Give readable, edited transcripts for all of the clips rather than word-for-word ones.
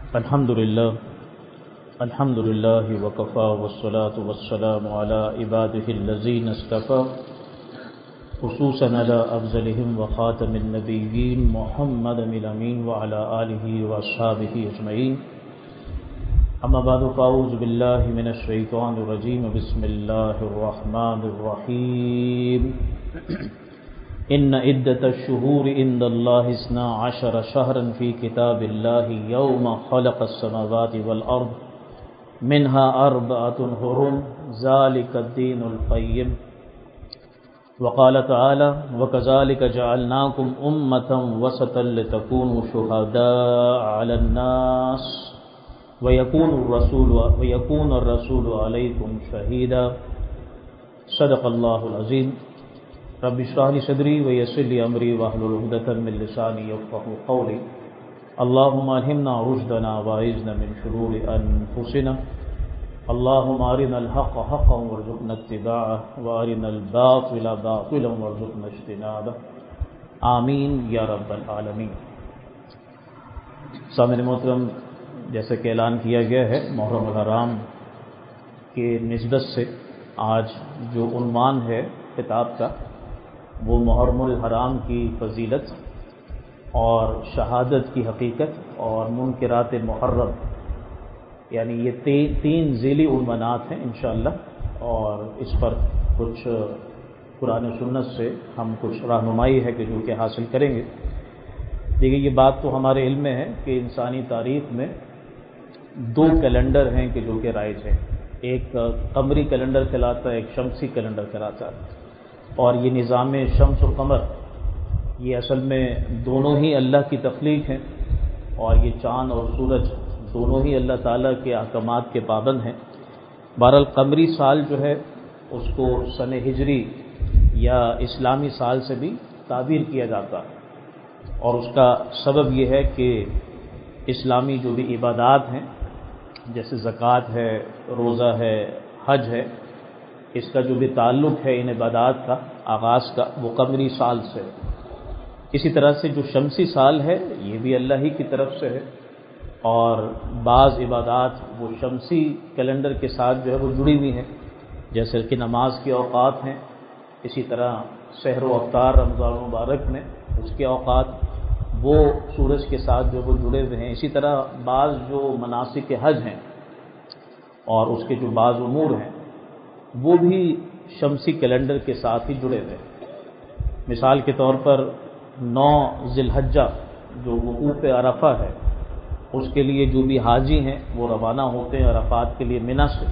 الحمد لله وكفى والصلاة والسلام على عباده الذين اصطفى خصوصا على أفضلهم وخاتم النبيين محمد الأمين وعلى آله وأصحابه أجمعين. أما بعد فأعوذ بالله من الشيطان الرجيم. بسم الله الرحمن الرحيم. إن عدة الشهور عند الله 12 شهرا في كتاب الله يوم خلق السماوات والأرض منها 4 حرم ذلك الدين القيم. وقال تعالى وكذلك جعلناكم أمة وسطا لتكونوا شهداء على الناس ويكون الرسول عليكم شهيدا. صدق الله العظيم. رب اشرح لي صدري ويسر لي امري واحلل عقدة من لساني يفقهوا قولي. اللهم الهمنا رشدنا واعذنا من شرور انفسنا. اللهم ارنا الحق حقا وارزقنا اتباعه وارنا الباطل باطلا وارزقنا اجتنابه. آمین یا رب العالمین. سامعین محترم، جیسے کہ اعلان کیا گیا ہے محرم الحرام کے نسبت سے آج جو عنوان ہے خطاب کا وہ محرم الحرام کی فضیلت اور شہادت کی حقیقت اور منکرات محرم، یعنی یہ تین ذیلی عنوانات ہیں انشاءاللہ، اور اس پر کچھ قرآن و سنت سے ہم کچھ رہنمائی ہے کہ جو کہ حاصل کریں گے. دیکھیے، یہ بات تو ہمارے علم میں ہے کہ انسانی تاریخ میں 2 کیلنڈر ہیں کہ جو کہ رائج ہیں. ایک قمری کیلنڈر کہلاتا ہے، ایک شمسی کیلنڈر کہلاتا ہے. اور یہ نظام شمس و قمر یہ اصل میں دونوں ہی اللہ کی تخلیق ہیں، اور یہ چاند اور سورج دونوں ہی اللہ تعالیٰ کے احکامات کے پابند ہیں. بہرحال قمری سال جو ہے اس کو سن ہجری یا اسلامی سال سے بھی تعبیر کیا جاتا ہے، اور اس کا سبب یہ ہے کہ اسلامی جو بھی عبادات ہیں جیسے زکوٰۃ ہے، روزہ ہے، حج ہے، اس کا جو بھی تعلق ہے ان عبادات کا آغاز کا وہ قمری سال سے. اسی طرح سے جو شمسی سال ہے یہ بھی اللہ ہی کی طرف سے ہے، اور بعض عبادات وہ شمسی کیلنڈر کے ساتھ جو ہے وہ جڑی ہوئی ہیں، جیسے کہ نماز کے اوقات ہیں. اسی طرح سحر و افطار رمضان مبارک میں اس کے اوقات وہ سورج کے ساتھ جو وہ جڑے ہوئے ہیں. اسی طرح بعض جو مناسک حج ہیں اور اس کے جو بعض امور ہیں وہ بھی شمسی کیلنڈر کے ساتھ ہی جڑے ہوئے. مثال کے طور پر 9 ذی الحجہ جو وقوف عرفہ ہے اس کے لیے جو بھی حاجی ہیں وہ روانہ ہوتے ہیں عرفات کے لیے منی سے،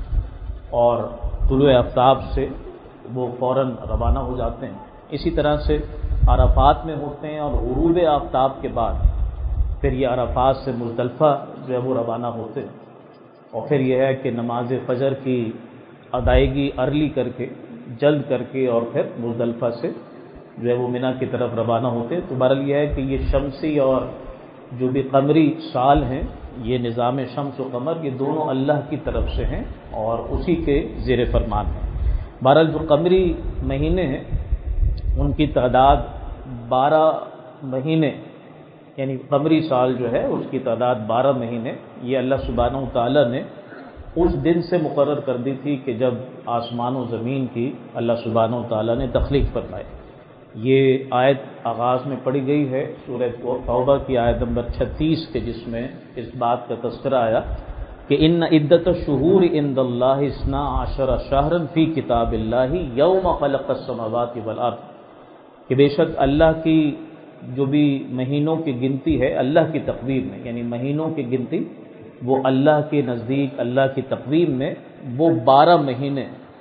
اور طلوع آفتاب سے وہ فوراً روانہ ہو جاتے ہیں. اسی طرح سے عرفات میں ہوتے ہیں اور غروب آفتاب کے بعد پھر یہ عرفات سے مزدلفہ جو ہے وہ روانہ ہوتے ہیں، اور پھر یہ ہے کہ نماز فجر کی ادائیگی ارلی کر کے جلد کر کے اور پھر مزدلفہ سے جو ہے وہ منی کی طرف روانہ ہوتے ہیں. تو بہرحال یہ ہے کہ یہ شمسی اور جو بھی قمری سال ہیں یہ نظام شمس و قمر یہ دونوں اللہ کی طرف سے ہیں اور اسی کے زیر فرمان ہیں. بہرحال جو قمری مہینے ہیں ان کی تعداد 12 مہینے، یعنی قمری سال جو ہے اس کی تعداد 12 مہینے یہ اللہ سبحانہ و تعالیٰ نے اس دن سے مقرر کر دی تھی کہ جب آسمان و زمین کی اللہ سبحانہ و تعالیٰ نے تخلیق فرمائی. یہ آیت آغاز میں پڑھی گئی ہے سورہ توبہ کی آیت نمبر 36 کے، جس میں اس بات کا تذکرہ آیا کہ ان عدت الشہور عند اللہ 12 شہرا فی کتاب اللہ یوم خلق السماوات والارض، کہ بے شک اللہ کی جو بھی مہینوں کی گنتی ہے اللہ کی تقویم میں، یعنی مہینوں کی گنتی وہ اللہ کے نزدیک اللہ کی تقویم میں وہ 12 مہینے.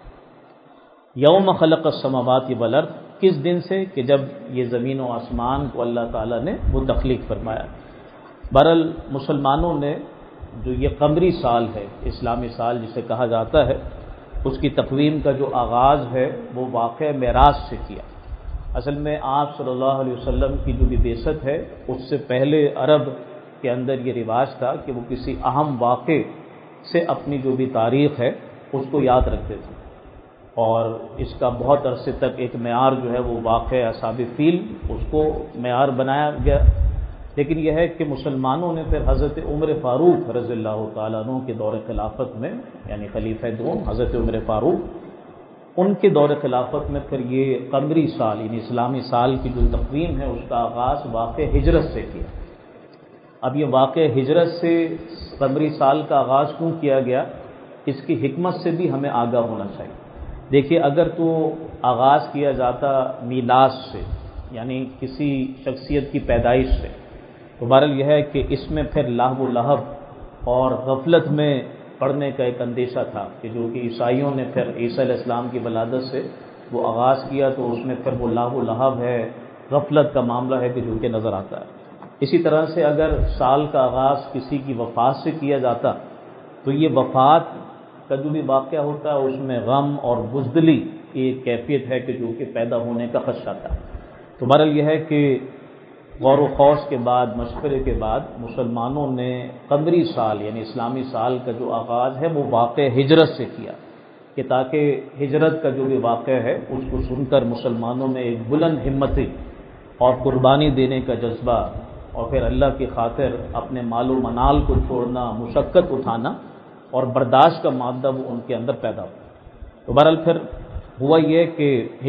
یوم خلق السماوات والارض، کس دن سے؟ کہ جب یہ زمین و آسمان کو اللہ تعالیٰ نے وہ تخلیق فرمایا. بہرحال مسلمانوں نے جو یہ قمری سال ہے، اسلامی سال جسے کہا جاتا ہے، اس کی تقویم کا جو آغاز ہے وہ واقعہ معراج سے کیا. اصل میں آپ صلی اللہ علیہ وسلم کی جو بھی بعثت ہے اس سے پہلے عرب کے اندر یہ رواج تھا کہ وہ کسی اہم واقعے سے اپنی جو بھی تاریخ ہے اس کو یاد رکھتے تھے، اور اس کا بہت عرصے تک ایک معیار جو ہے وہ واقعہ اصحاب فیل اس کو معیار بنایا گیا. لیکن یہ ہے کہ مسلمانوں نے پھر حضرت عمر فاروق رضی اللہ تعالیٰ عنہ کے دور خلافت میں، یعنی خلیفہ دوم حضرت عمر فاروق، ان کے دور خلافت میں پھر یہ قمری سال یعنی اسلامی سال کی جو تقویم ہے اس کا آغاز واقع ہجرت سے کیا۔ اب یہ واقع ہجرت سے قمری سال کا آغاز کیوں کیا گیا، اس کی حکمت سے بھی ہمیں آگاہ ہونا چاہیے۔ دیکھیے، اگر تو آغاز کیا جاتا میلاد سے، یعنی کسی شخصیت کی پیدائش سے، تو بہرحال یہ ہے کہ اس میں پھر لہو و لہب اور غفلت میں پڑھنے کا ایک اندیشہ تھا کہ جو کہ عیسائیوں نے پھر عیسی علیہ السلام کی ولادت سے وہ آغاز کیا، تو اس میں پھر وہ لہو و لہب ہے، غفلت کا معاملہ ہے کہ جو کہ نظر آتا ہے۔ اسی طرح سے اگر سال کا آغاز کسی کی وفات سے کیا جاتا تو یہ وفات کا جو بھی واقعہ ہوتا ہے اس میں غم اور بزدلی کی ایک کیفیت ہے کہ جو کہ پیدا ہونے کا خدشہ تھا۔ تو بہرحال یہ ہے کہ غور و خوض کے بعد، مشورے کے بعد مسلمانوں نے قمری سال یعنی اسلامی سال کا جو آغاز ہے وہ واقع ہجرت سے کیا، کہ تاکہ ہجرت کا جو بھی واقعہ ہے اس کو سن کر مسلمانوں میں ایک بلند ہمتی اور قربانی دینے کا جذبہ، اور پھر اللہ کی خاطر اپنے مال و منال کو چھوڑنا، مشقت اٹھانا اور برداشت کا مادہ وہ ان کے اندر پیدا ہوا۔ تو بہرحال پھر ہوا یہ کہ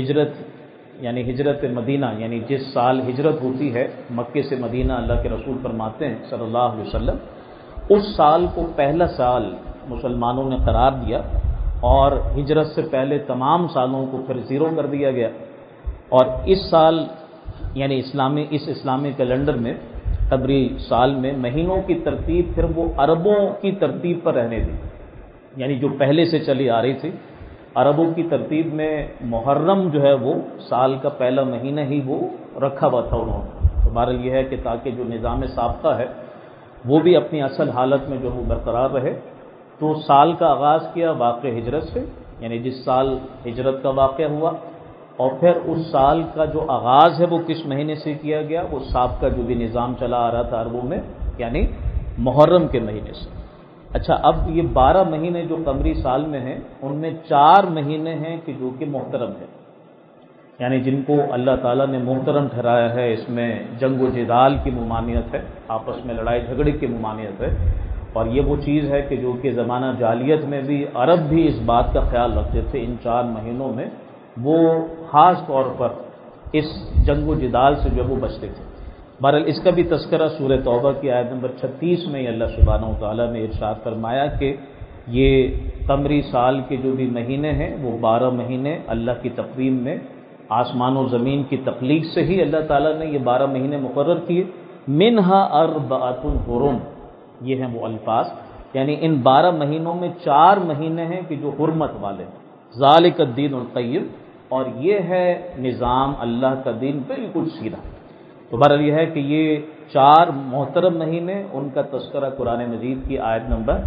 ہجرت مدینہ، یعنی جس سال ہجرت ہوتی ہے مکے سے مدینہ، اللہ کے رسول فرماتے ہیں صلی اللہ علیہ وسلم، اس سال کو پہلا سال مسلمانوں نے قرار دیا، اور ہجرت سے پہلے تمام سالوں کو پھر زیرو کر دیا گیا، اور اس سال یعنی اسلامی کیلنڈر میں قمری سال میں مہینوں کی ترتیب پھر وہ عربوں کی ترتیب پر رہنے دی، یعنی جو پہلے سے چلی آ رہی تھی عربوں کی ترتیب میں محرم جو ہے وہ سال کا پہلا مہینہ ہی وہ رکھا ہوا تھا انہوں نے۔ تو بہرحال یہ ہے کہ تاکہ جو نظام سابقہ ہے وہ بھی اپنی اصل حالت میں جو وہ برقرار رہے، تو سال کا آغاز کیا واقع ہجرت سے، یعنی جس سال ہجرت کا واقعہ ہوا، اور پھر اس سال کا جو آغاز ہے وہ کس مہینے سے کیا گیا، وہ سابقہ جو بھی نظام چلا آ رہا تھا عربوں میں، یعنی محرم کے مہینے سے۔ اچھا، اب یہ 12 مہینے جو قمری سال میں ہیں ان میں 4 مہینے ہیں کہ جو کہ محترم ہیں، یعنی جن کو اللہ تعالیٰ نے محترم ٹھہرایا ہے۔ اس میں جنگ و جدال کی ممانعت ہے، آپس میں لڑائی جھگڑے کی ممانعت ہے، اور یہ وہ چیز ہے کہ جو کہ زمانہ جاہلیت میں بھی عرب بھی اس بات کا خیال رکھتے تھے، ان 4 مہینوں میں وہ خاص طور پر اس جنگ و جدال سے جو وہ بچتے تھے۔ بہرحال اس کا بھی تذکرہ سورہ توبہ کی آیت نمبر 36 میں اللہ سبحانہ وتعالیٰ نے ارشاد فرمایا کہ یہ قمری سال کے جو بھی مہینے ہیں وہ 12 مہینے اللہ کی تقویم میں آسمان و زمین کی تخلیق سے ہی اللہ تعالیٰ نے یہ 12 مہینے مقرر کیے۔ منہا اربعۃ حرم، یہ ہیں وہ الفاظ، یعنی ان 12 مہینوں میں 4 مہینے ہیں کہ جو حرمت والے ہیں، ذالک الدین القیم، اور یہ ہے نظام اللہ کا دین بالکل سیدھا۔ تو بہرحال یہ ہے کہ یہ 4 محترم مہینے، ان کا تذکرہ قرآن مجید کی آیت نمبر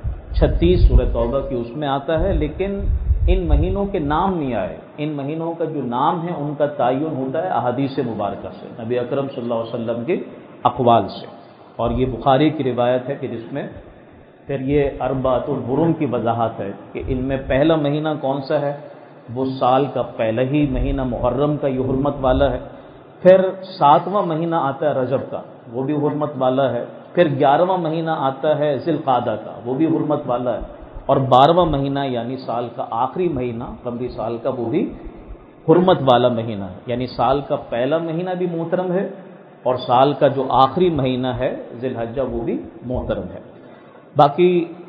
36 سورہ توبہ کی اس میں آتا ہے، لیکن ان مہینوں کے نام نہیں آئے۔ ان مہینوں کا جو نام ہے ان کا تعین ہوتا ہے احادیث مبارکہ سے، نبی اکرم صلی اللہ علیہ وسلم کے اقوال سے، اور یہ بخاری کی روایت ہے کہ جس میں پھر یہ اربعۃ الحرم کی وضاحت ہے کہ ان میں پہلا مہینہ کون سا ہے، وہ سال کا پہلا ہی مہینہ محرم کا یہ حرمت والا ہے، پھر 7واں مہینہ آتا ہے رجب کا، وہ بھی حرمت والا ہے، پھر 11واں مہینہ آتا ہے ذی القعدہ کا، وہ بھی حرمت والا ہے، اور 12واں مہینہ یعنی سال کا آخری مہینہ قمری سال کا وہ بھی حرمت والا مہینہ ہے، یعنی سال کا پہلا مہینہ بھی محترم ہے اور سال کا جو آخری مہینہ ہے ذی الحجہ وہ بھی محترم ہے۔ باقی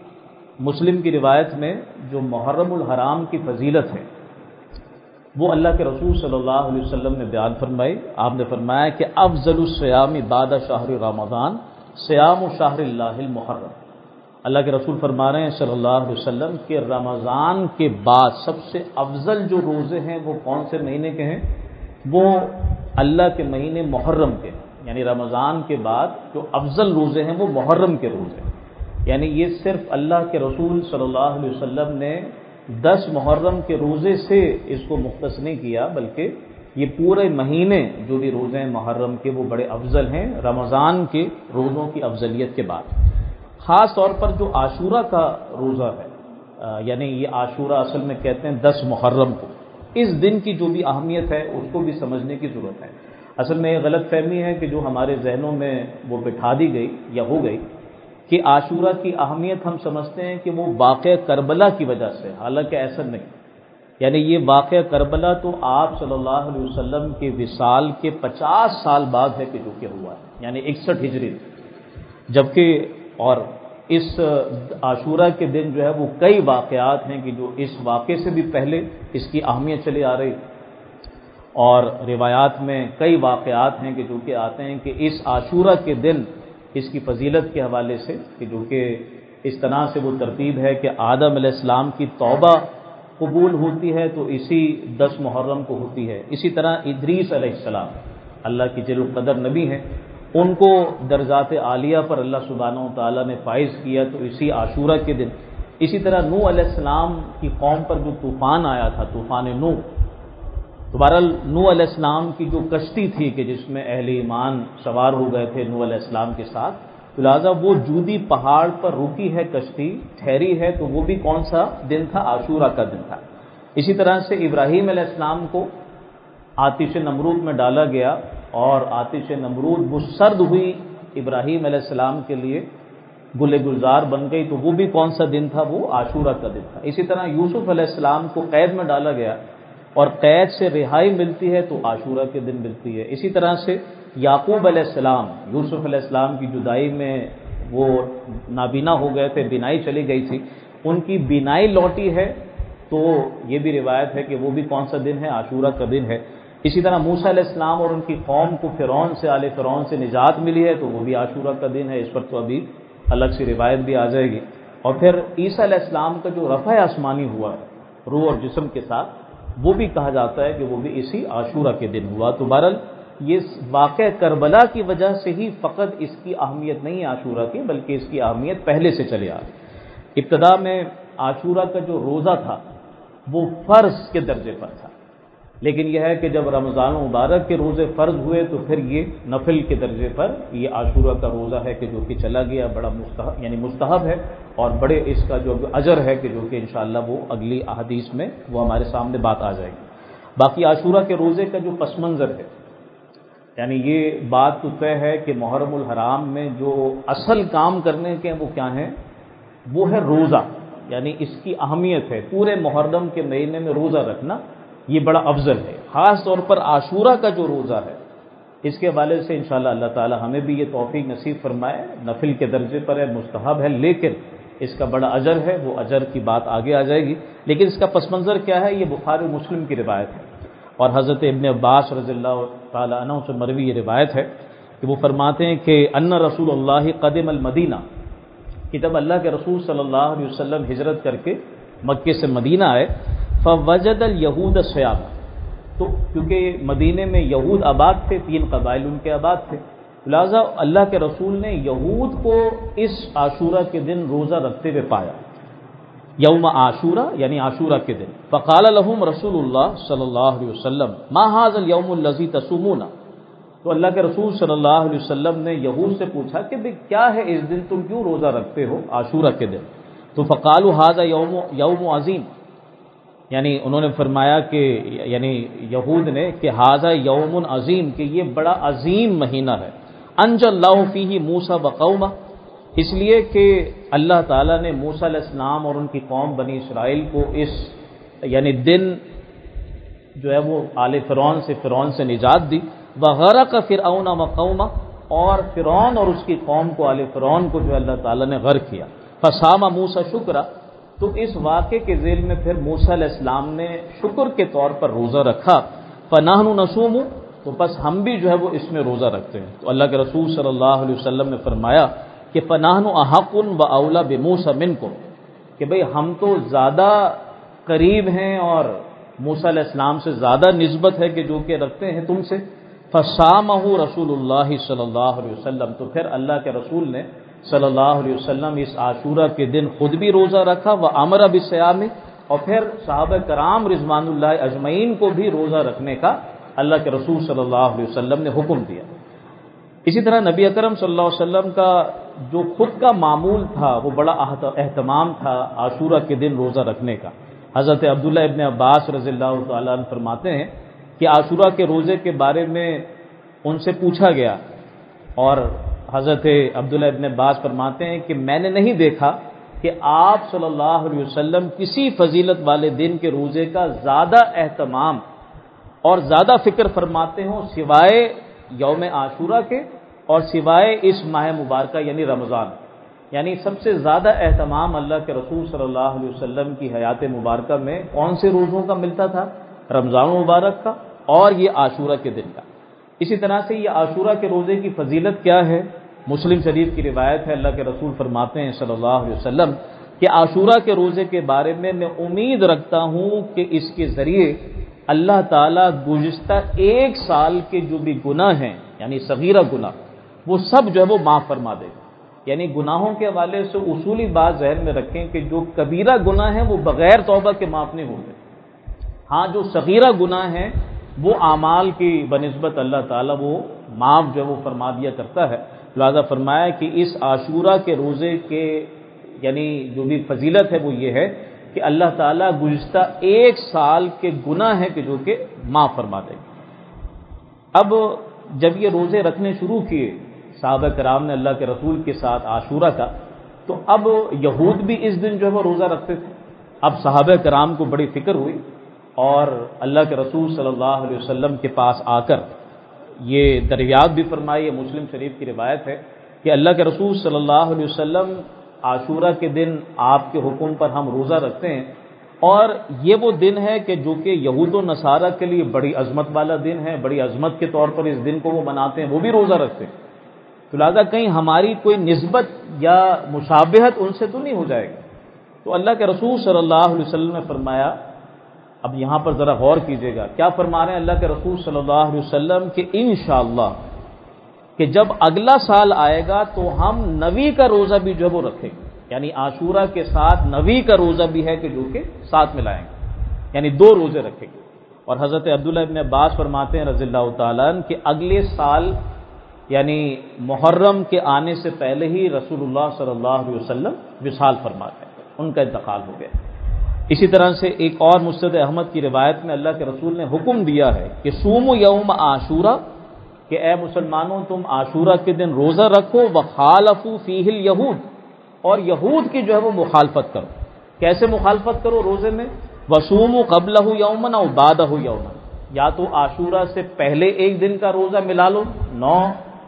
مسلم کی روایت میں جو محرم الحرام کی فضیلت ہے وہ اللہ کے رسول صلی اللہ علیہ وسلم نے بیان فرمائی۔ آپ نے فرمایا کہ افضل الصیام بعد شہر رمضان صیام شہر اللہ المحرم۔ اللہ کے رسول فرما رہے ہیں صلی اللہ علیہ وسلم کہ رمضان کے بعد سب سے افضل جو روزے ہیں وہ کون سے مہینے کے ہیں، وہ اللہ کے مہینے محرم کے، یعنی رمضان کے بعد جو افضل روزے ہیں وہ محرم کے روزے ہیں، یعنی یہ صرف اللہ کے رسول صلی اللہ علیہ وسلم نے 10 محرم کے روزے سے اس کو مختص نہیں کیا، بلکہ یہ پورے مہینے جو بھی روزے ہیں محرم کے وہ بڑے افضل ہیں رمضان کے روزوں کی افضلیت کے بعد۔ خاص طور پر جو عاشورہ کا روزہ ہے، یعنی یہ عاشورہ اصل میں کہتے ہیں 10 محرم کو، اس دن کی جو بھی اہمیت ہے اس کو بھی سمجھنے کی ضرورت ہے۔ اصل میں یہ غلط فہمی ہے کہ جو ہمارے ذہنوں میں وہ بٹھا دی گئی یا ہو گئی کہ عاشورہ کی اہمیت ہم سمجھتے ہیں کہ وہ واقعہ کربلا کی وجہ سے، حالانکہ ایسا نہیں۔ یعنی یہ واقعہ کربلا تو آپ صلی اللہ علیہ وسلم کے وصال کے 50 سال بعد ہے کہ جو کہ ہوا ہے، یعنی 61 ہجری، جبکہ اور اس عاشورہ کے دن جو ہے وہ کئی واقعات ہیں کہ جو اس واقعے سے بھی پہلے اس کی اہمیت چلی آ رہی، اور روایات میں کئی واقعات ہیں کہ جو کہ آتے ہیں کہ اس عاشورہ کے دن اس کی فضیلت کے حوالے سے کہ جو کہ اس طرح سے وہ ترتیب ہے کہ آدم علیہ السلام کی توبہ قبول ہوتی ہے تو اسی 10 محرم کو ہوتی ہے۔ اسی طرح ادریس علیہ السلام اللہ کی جلیل القدر نبی ہیں، ان کو درجات عالیہ پر اللہ سبحانہ و تعالیٰ نے فائز کیا تو اسی عاشورہ کے دن۔ اسی طرح نوح علیہ السلام کی قوم پر جو طوفان آیا تھا، طوفان نوح، تو بہرحال نوح علیہ السلام کی جو کشتی تھی کہ جس میں اہل ایمان سوار ہو گئے تھے نوح علیہ السلام کے ساتھ، لہٰذا وہ جودی پہاڑ پر رکی ہے، کشتی ٹھہری ہے، تو وہ بھی کون سا دن تھا؟ عاشورہ کا دن تھا۔ اسی طرح سے ابراہیم علیہ السلام کو آتش نمرود میں ڈالا گیا اور آتش نمرود وہ سرد ہوئی ابراہیم علیہ السلام کے لیے گل گلزار بن گئی، تو وہ بھی کون سا دن تھا؟ وہ عاشورہ کا دن تھا۔ اسی طرح یوسف علیہ السلام کو قید میں ڈالا گیا اور قید سے رہائی ملتی ہے تو عاشورہ کے دن ملتی ہے۔ اسی طرح سے یعقوب علیہ السلام، یوسف علیہ السلام کی جدائی میں وہ نابینا ہو گئے تھے، بینائی چلی گئی تھی، ان کی بینائی لوٹی ہے تو یہ بھی روایت ہے کہ وہ بھی کون سا دن ہے؟ عاشورہ کا دن ہے۔ اسی طرح موسیٰ علیہ السلام اور ان کی قوم کو فرعون سے، آل فرعون سے نجات ملی ہے تو وہ بھی عاشورہ کا دن ہے، اس پر تو ابھی الگ سے روایت بھی آ جائے گی۔ اور پھر عیسیٰ علیہ السلام کا جو رفع آسمانی ہوا ہے روح اور جسم کے ساتھ، وہ بھی کہا جاتا ہے کہ وہ بھی اسی عاشورہ کے دن ہوا۔ تو بہرحال یہ واقعہ کربلا کی وجہ سے ہی فقط اس کی اہمیت نہیں ہے عاشورہ کی، بلکہ اس کی اہمیت پہلے سے چلے آ رہی۔ ابتدا میں عاشورہ کا جو روزہ تھا وہ فرض کے درجے پر تھا، لیکن یہ ہے کہ جب رمضان مبارک کے روزے فرض ہوئے تو پھر یہ نفل کے درجے پر یہ عاشورہ کا روزہ ہے کہ جو کہ چلا گیا، بڑا مستحب یعنی مستحب ہے، اور بڑے اس کا جو اجر ہے کہ جو کہ انشاءاللہ وہ اگلی احادیث میں وہ ہمارے سامنے بات آ جائے گی۔ باقی عاشورہ کے روزے کا جو پس منظر ہے، یعنی یہ بات تو طے ہے کہ محرم الحرام میں جو اصل کام کرنے کے وہ کیا ہیں؟ وہ ہے روزہ، یعنی اس کی اہمیت ہے پورے محرم کے مہینے میں روزہ رکھنا، یہ بڑا افضل ہے۔ خاص طور پر عاشورہ کا جو روزہ ہے اس کے حوالے سے انشاءاللہ اللہ تعالی ہمیں بھی یہ توفیق نصیب فرمائے، نفل کے درجے پر ہے، مستحب ہے، لیکن اس کا بڑا اجر ہے، وہ اجر کی بات آگے آ جائے گی۔ لیکن اس کا پس منظر کیا ہے؟ یہ بخاری مسلم کی روایت ہے، اور حضرت ابن عباس رضی اللہ تعالی عنہ سے مروی یہ روایت ہے کہ وہ فرماتے ہیں کہ ان رسول اللہ قدم المدینہ، کہ جب اللہ کے رسول صلی اللہ علیہ وسلم ہجرت کر کے مکے سے مدینہ آئے، فوجد الیہود صیام، تو کیونکہ مدینے میں یہود آباد تھے، 3 قبائل ان کے آباد تھے، لہذا اللہ کے رسول نے یہود کو اس عاشورہ کے دن روزہ رکھتے ہوئے پایا، یوم عاشورہ یعنی عاشورہ کے دن۔ فقال لهم رسول اللہ صلی اللہ علیہ وسلم ما هذا اليوم الذي تصومون، تو اللہ کے رسول صلی اللہ علیہ وسلم نے یہود سے پوچھا کہ بھئی کیا ہے اس دن تم کیوں روزہ رکھتے ہو عاشورہ کے دن؟ تو فقالوا هذا یوم عظیم، یعنی انہوں نے فرمایا کہ یعنی یہود نے کہ ھذا یوم عظیم، کہ یہ بڑا عظیم مہینہ ہے، انجى اللہ فیہ موسیٰ وقومہ، اس لیے کہ اللہ تعالیٰ نے موسیٰ علیہ السلام اور ان کی قوم بنی اسرائیل کو اس یعنی دن جو ہے وہ آل فرعون سے نجات دی، وغرق فرعون وقومہ، اور فرعون اور اس کی قوم کو، آل فرعون کو جو اللہ تعالیٰ نے غرق کیا، فصام موسیٰ شکرا، تو اس واقعے کے ذیل میں پھر موسیٰ علیہ السلام نے شکر کے طور پر روزہ رکھا، فنحن نصوم، تو بس ہم بھی جو ہے وہ اس میں روزہ رکھتے ہیں۔ تو اللہ کے رسول صلی اللہ علیہ وسلم نے فرمایا کہ فنحن احق و اولی بموسیٰ منکم، کہ بھئی ہم تو زیادہ قریب ہیں اور موسیٰ علیہ السلام سے زیادہ نسبت ہے کہ جو کہ رکھتے ہیں تم سے۔ فصامہ رسول اللہ صلی اللہ علیہ وسلم، تو پھر اللہ کے رسول نے صلی اللہ علیہ وسلم اس عاشورہ کے دن خود بھی روزہ رکھا، وامر بالصیام، اور پھر صحابہ کرام رضوان اللہ اجمعین کو بھی روزہ رکھنے کا اللہ کے رسول صلی اللہ علیہ وسلم نے حکم دیا۔ اسی طرح نبی اکرم صلی اللہ علیہ وسلم کا جو خود کا معمول تھا وہ بڑا اہتمام تھا عاشورہ کے دن روزہ رکھنے کا۔ حضرت عبداللہ ابن عباس رضی اللہ تعالیٰ عنہ فرماتے ہیں کہ عاشورہ کے روزے کے بارے میں ان سے پوچھا گیا، اور حضرت عبداللہ ابن عباس فرماتے ہیں کہ میں نے نہیں دیکھا کہ آپ صلی اللہ علیہ وسلم کسی فضیلت والے دن کے روزے کا زیادہ اہتمام اور زیادہ فکر فرماتے ہوں سوائے یوم عاشورہ کے اور سوائے اس ماہ مبارکہ یعنی رمضان. یعنی سب سے زیادہ اہتمام اللہ کے رسول صلی اللہ علیہ وسلم کی حیات مبارکہ میں کون سے روزوں کا ملتا تھا؟ رمضان مبارک کا اور یہ عاشورہ کے دن کا. اسی طرح سے یہ عاشورہ کے روزے کی فضیلت کیا ہے؟ مسلم شریف کی روایت ہے، اللہ کے رسول فرماتے ہیں صلی اللہ علیہ وسلم کہ عاشورہ کے روزے کے بارے میں امید رکھتا ہوں کہ اس کے ذریعے اللہ تعالیٰ گزشتہ ایک سال کے جو بھی گناہ ہیں یعنی صغیرہ گناہ وہ سب جو ہے وہ معاف فرما دے. یعنی گناہوں کے حوالے سے اصولی بات ذہن میں رکھیں کہ جو کبیرہ گناہ ہیں وہ بغیر توبہ کے معاف نہیں ہوتے. ہاں جو صغیرہ گناہ ہیں وہ اعمال کی بنسبت اللہ تعالیٰ وہ معاف جو ہے وہ فرما دیا کرتا ہے. لہذا فرمایا کہ اس عاشورہ کے روزے کے یعنی جو بھی فضیلت ہے وہ یہ ہے کہ اللہ تعالیٰ گزشتہ ایک سال کے گناہ ہیں کہ جو کہ معاف فرما دے. اب جب یہ روزے رکھنے شروع کیے صحابہ کرام نے اللہ کے رسول کے ساتھ عاشورہ کا، تو اب یہود بھی اس دن جو ہے وہ روزہ رکھتے تھے. اب صحابہ کرام کو بڑی فکر ہوئی اور اللہ کے رسول صلی اللہ علیہ وسلم کے پاس آ کر یہ دریافت بھی فرمائی. مسلم شریف کی روایت ہے کہ اللہ کے رسول صلی اللہ علیہ وسلم عاشورہ کے دن آپ کے حکم پر ہم روزہ رکھتے ہیں، اور یہ وہ دن ہے کہ جو کہ یہود و نصارہ کے لیے بڑی عظمت والا دن ہے، بڑی عظمت کے طور پر اس دن کو وہ مناتے ہیں، وہ بھی روزہ رکھتے ہیں. تو لہٰذا کہیں ہماری کوئی نسبت یا مشابہت ان سے تو نہیں ہو جائے گی. تو اللہ کے رسول صلی اللہ علیہ وسلم نے فرمایا، اب یہاں پر ذرا غور کیجئے گا کیا فرما رہے ہیں اللہ کے رسول صلی اللہ علیہ وسلم کہ انشاءاللہ کہ جب اگلا سال آئے گا تو ہم نوی کا روزہ بھی جو ہے وہ رکھیں گے. یعنی عاشورہ کے ساتھ نوی کا روزہ بھی ہے کہ جو کہ ساتھ ملائیں گے، یعنی 2 روزے رکھیں گے. اور حضرت عبداللہ ابن عباس فرماتے ہیں رضی اللہ تعالیٰ عنہ کہ اگلے سال یعنی محرم کے آنے سے پہلے ہی رسول اللہ صلی اللہ علیہ وسلم وصال فرما گئے، ان کا انتقال ہو گیا. اسی طرح سے ایک اور مسند احمد کی روایت میں اللہ کے رسول نے حکم دیا ہے کہ صوموا یوم عاشورہ، کہ اے مسلمانوں تم عاشورہ کے دن روزہ رکھو، وخالفوا فیہ الیہود، اور یہود کی جو ہے وہ مخالفت کرو. کیسے مخالفت کرو روزے میں؟ وصوموا قبلہ یوما او بعدہ یوما، یا تو عاشورہ سے پہلے ایک دن کا روزہ ملا لو 9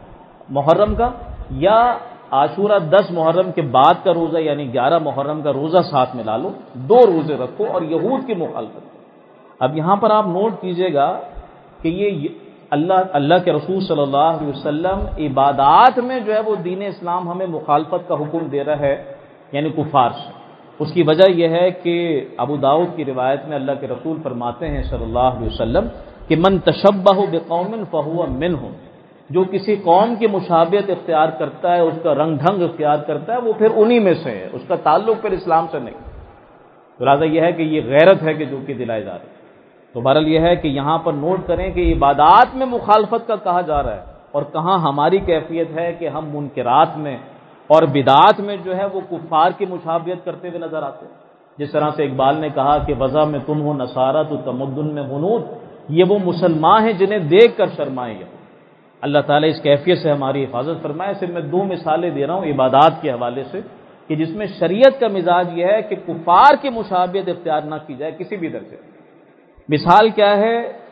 محرم کا، یا عاشورہ 10 محرم کے بعد کا روزہ یعنی 11 محرم کا روزہ ساتھ ملا لو. 2 روزے رکھو اور یہود کی مخالفت. اب یہاں پر آپ نوٹ کیجئے گا کہ یہ اللہ کے رسول صلی اللہ علیہ وسلم عبادات میں جو ہے وہ دین اسلام ہمیں مخالفت کا حکم دے رہا ہے یعنی کفار سے. اس کی وجہ یہ ہے کہ ابو داؤد کی روایت میں اللہ کے رسول فرماتے ہیں صلی اللہ علیہ وسلم کہ من تشبہ بقوم فہو منہم، جو کسی قوم کی مشابہت اختیار کرتا ہے، اس کا رنگ ڈھنگ اختیار کرتا ہے، وہ پھر انہی میں سے ہے، اس کا تعلق پھر اسلام سے نہیں. لہٰذا یہ ہے کہ یہ غیرت ہے کہ جو کہ دلائی جا رہی ہے. تو بہرحال یہ ہے کہ یہاں پر نوٹ کریں کہ عبادات میں مخالفت کا کہا جا رہا ہے، اور کہاں ہماری کیفیت ہے کہ ہم منکرات میں اور بدعات میں جو ہے وہ کفار کی مشابہت کرتے ہوئے نظر آتے ہیں. جس طرح سے اقبال نے کہا کہ وضع میں تم ہو نصارہ تو تمدن میں ہنود، یہ وہ مسلمان ہیں جنہیں دیکھ کر شرمائیں. اللہ تعالیٰ اس کیفیت سے ہماری حفاظت فرمائے. صرف میں 2 مثالیں دے رہا ہوں عبادات کے حوالے سے کہ جس میں شریعت کا مزاج یہ ہے کہ کفار کی مشابہت اختیار نہ کی جائے کسی بھی درجے. مثال کیا ہے؟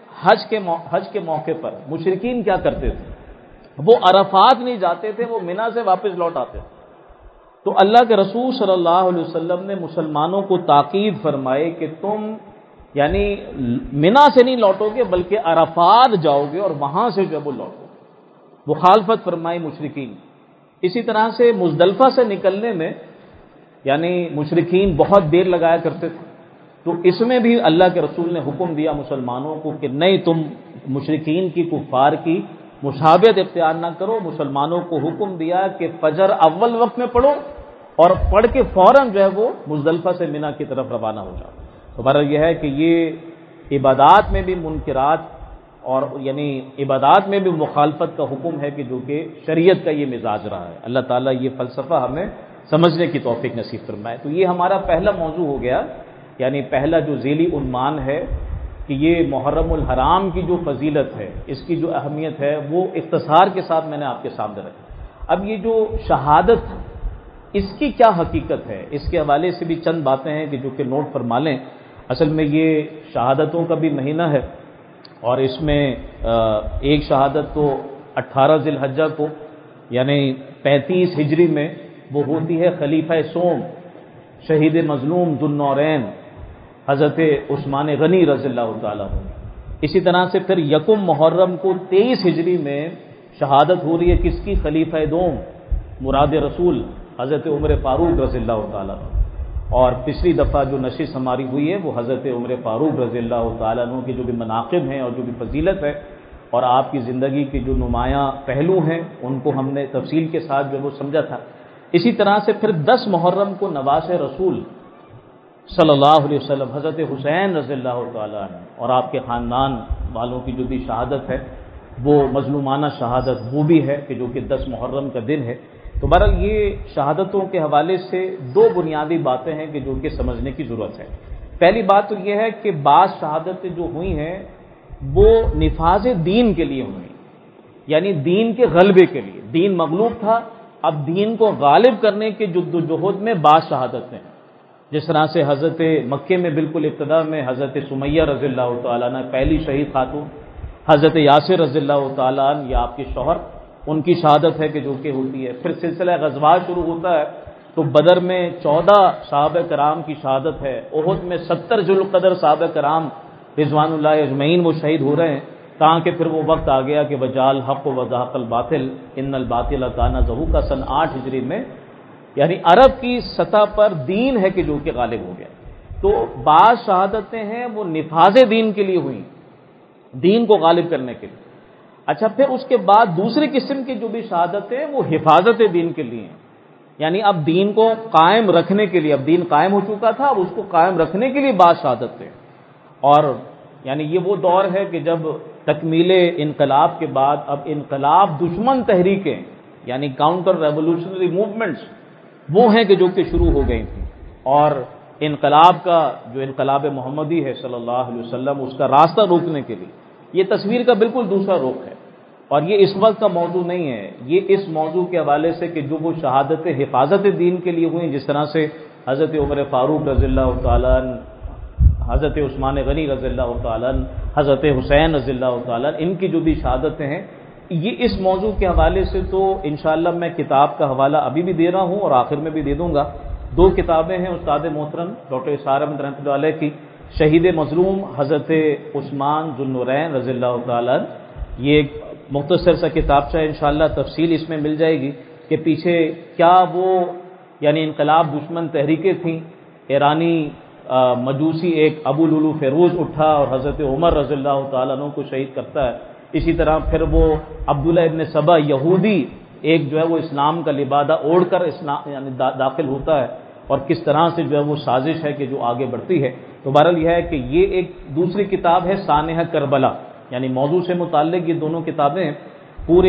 حج کے موقع پر مشرکین کیا کرتے تھے؟ وہ عرفات نہیں جاتے تھے، وہ منا سے واپس لوٹ آتے تھے. تو اللہ کے رسول صلی اللہ علیہ وسلم نے مسلمانوں کو تاکید فرمائے کہ تم یعنی منا سے نہیں لوٹو گے بلکہ عرفات جاؤ گے اور وہاں سے جو وہ لوٹو. مخالفت فرمائی مشرکین. اسی طرح سے مزدلفہ سے نکلنے میں یعنی مشرکین بہت دیر لگایا کرتے تھے، تو اس میں بھی اللہ کے رسول نے حکم دیا مسلمانوں کو کہ نہیں، تم مشرکین کی کفار کی مشابہت اختیار نہ کرو. مسلمانوں کو حکم دیا کہ فجر اول وقت میں پڑھو اور پڑھ کے فوراً جو ہے وہ مزدلفہ سے منا کی طرف روانہ ہو جاؤ. تو بہرحال یہ ہے کہ یہ عبادات میں بھی منکرات اور یعنی عبادات میں بھی مخالفت کا حکم ہے کہ جو کہ شریعت کا یہ مزاج رہا ہے. اللہ تعالیٰ یہ فلسفہ ہمیں سمجھنے کی توفیق نصیب فرمائے. تو یہ ہمارا پہلا موضوع ہو گیا، یعنی پہلا جو ذیلی عنوان ہے کہ یہ محرم الحرام کی جو فضیلت ہے، اس کی جو اہمیت ہے، وہ اختصار کے ساتھ میں نے آپ کے سامنے رکھی۔ اب یہ جو شہادت، اس کی کیا حقیقت ہے، اس کے حوالے سے بھی چند باتیں ہیں کہ جو کہ نوٹ فرما لیں۔ اصل میں یہ شہادتوں کا بھی مہینہ ہے، اور اس میں ایک شہادت تو 18 ذی الحجہ کو یعنی 35 ہجری میں وہ ہوتی ہے خلیفہ سوم شہید مظلوم ذو النورین حضرت عثمان غنی رضی اللہ تعالیٰ عنہ۔ اسی طرح سے پھر یکم محرم کو 23 ہجری میں شہادت ہو رہی ہے کس کی؟ خلیفہ دوم مراد رسول حضرت عمر فاروق رضی اللہ تعالیٰ عنہ۔ اور پچھلی دفعہ جو نشست ہماری ہوئی ہے وہ حضرت عمر فاروق رضی اللہ تعالیٰ عنہ کے جو بھی مناقب ہیں اور جو بھی فضیلت ہے اور آپ کی زندگی کے جو نمایاں پہلو ہیں ان کو ہم نے تفصیل کے ساتھ جو وہ سمجھا تھا۔ اسی طرح سے پھر 10 محرم کو نواز رسول صلی اللہ علیہ وسلم حضرت حسین رضی اللہ تعالیٰ عنہ اور آپ کے خاندان والوں کی جو بھی شہادت ہے وہ مظلومانہ شہادت وہ بھی ہے کہ جو کہ 10 محرم کا دن ہے۔ تو بہرحال یہ شہادتوں کے حوالے سے دو بنیادی باتیں ہیں کہ جو کہ سمجھنے کی ضرورت ہے۔ پہلی بات تو یہ ہے کہ بعض شہادتیں جو ہوئی ہیں وہ نفاذ دین کے لیے ہوئی، یعنی دین کے غلبے کے لیے، دین مغلوب تھا، اب دین کو غالب کرنے کے جد و جہد میں بعض شہادتیں، جس طرح سے حضرت مکے میں بالکل ابتدا میں حضرت سمیہ رضی اللہ تعالیٰ عنہ پہلی شہید خاتون، حضرت یاسر رضی اللہ تعالیٰ عنہ یا آپ کے شوہر، ان کی شہادت ہے کہ جو کہ ہوتی ہے۔ پھر سلسلہ غزوات شروع ہوتا ہے تو بدر میں 14 صحابہ کرام کی شہادت ہے، احد میں 70 ذوالقدر صحابہ کرام رضوان اللہ اجمعین وہ شہید ہو رہے ہیں، تاکہ پھر وہ وقت آ گیا کہ وجال حق و وزحق الباطل ان الباطل کان زہوقا سن 8 ہجری میں، یعنی عرب کی سطح پر دین ہے کہ جو کہ غالب ہو گیا۔ تو بعض شہادتیں ہیں وہ نفاذ دین کے لیے ہوئیں، دین کو غالب کرنے کے لیے۔ اچھا، پھر اس کے بعد دوسری قسم کی جو بھی شہادتیں وہ حفاظت دین کے لیے ہیں، یعنی اب دین کو قائم رکھنے کے لیے، اب دین قائم ہو چکا تھا، اب اس کو قائم رکھنے کے لیے بعض شہادتیں، اور یعنی یہ وہ دور ہے کہ جب تکمیل انقلاب کے بعد اب انقلاب دشمن تحریکیں یعنی کاؤنٹر ریولوشنری موومنٹس وہ ہیں کہ جو کہ شروع ہو گئی تھیں، اور انقلاب کا جو انقلاب محمدی ہے صلی اللہ علیہ وسلم اس کا راستہ روکنے کے لیے یہ تصویر کا بالکل دوسرا رخ ہے، اور یہ اس وقت کا موضوع نہیں ہے، یہ اس موضوع کے حوالے سے کہ جو وہ شہادت حفاظت دین کے لیے ہوئیں، جس طرح سے حضرت عمر فاروق رضی اللہ تعالیٰ عنہ، حضرت عثمان غنی رضی اللہ تعالیٰ عنہ، حضرت حسین رضی اللہ تعالیٰ عنہ، ان کی جو بھی شہادتیں ہیں، یہ اس موضوع کے حوالے سے تو انشاءاللہ میں کتاب کا حوالہ ابھی بھی دے رہا ہوں اور آخر میں بھی دے دوں گا۔ 2 کتابیں ہیں استاد محترم ڈاکٹر اسحاق احمد رحمۃ اللہ علیہ کی، شہید مظلوم حضرت عثمان ذو النورین رضی اللہ تعالیٰ عنہ، یہ ایک مختصر سا کتابچہ ہے، انشاءاللہ تفصیل اس میں مل جائے گی کہ پیچھے کیا وہ یعنی انقلاب دشمن تحریکیں تھیں، ایرانی مجوسی ایک ابو لولو فیروز اٹھا اور حضرت عمر رضی اللہ تعالیٰ عنہ کو شہید کرتا ہے، اسی طرح پھر وہ عبداللہ ابن سبا یہودی ایک جو ہے وہ اسلام کا لبادہ اوڑھ کر اسلام یعنی داخل ہوتا ہے، اور کس طرح سے جو ہے وہ سازش ہے کہ جو آگے بڑھتی ہے۔ تو بہرحال یہ ہے کہ یہ ایک دوسری کتاب ہے سانحہ کربلا، یعنی موضوع سے متعلق یہ دونوں کتابیں پورے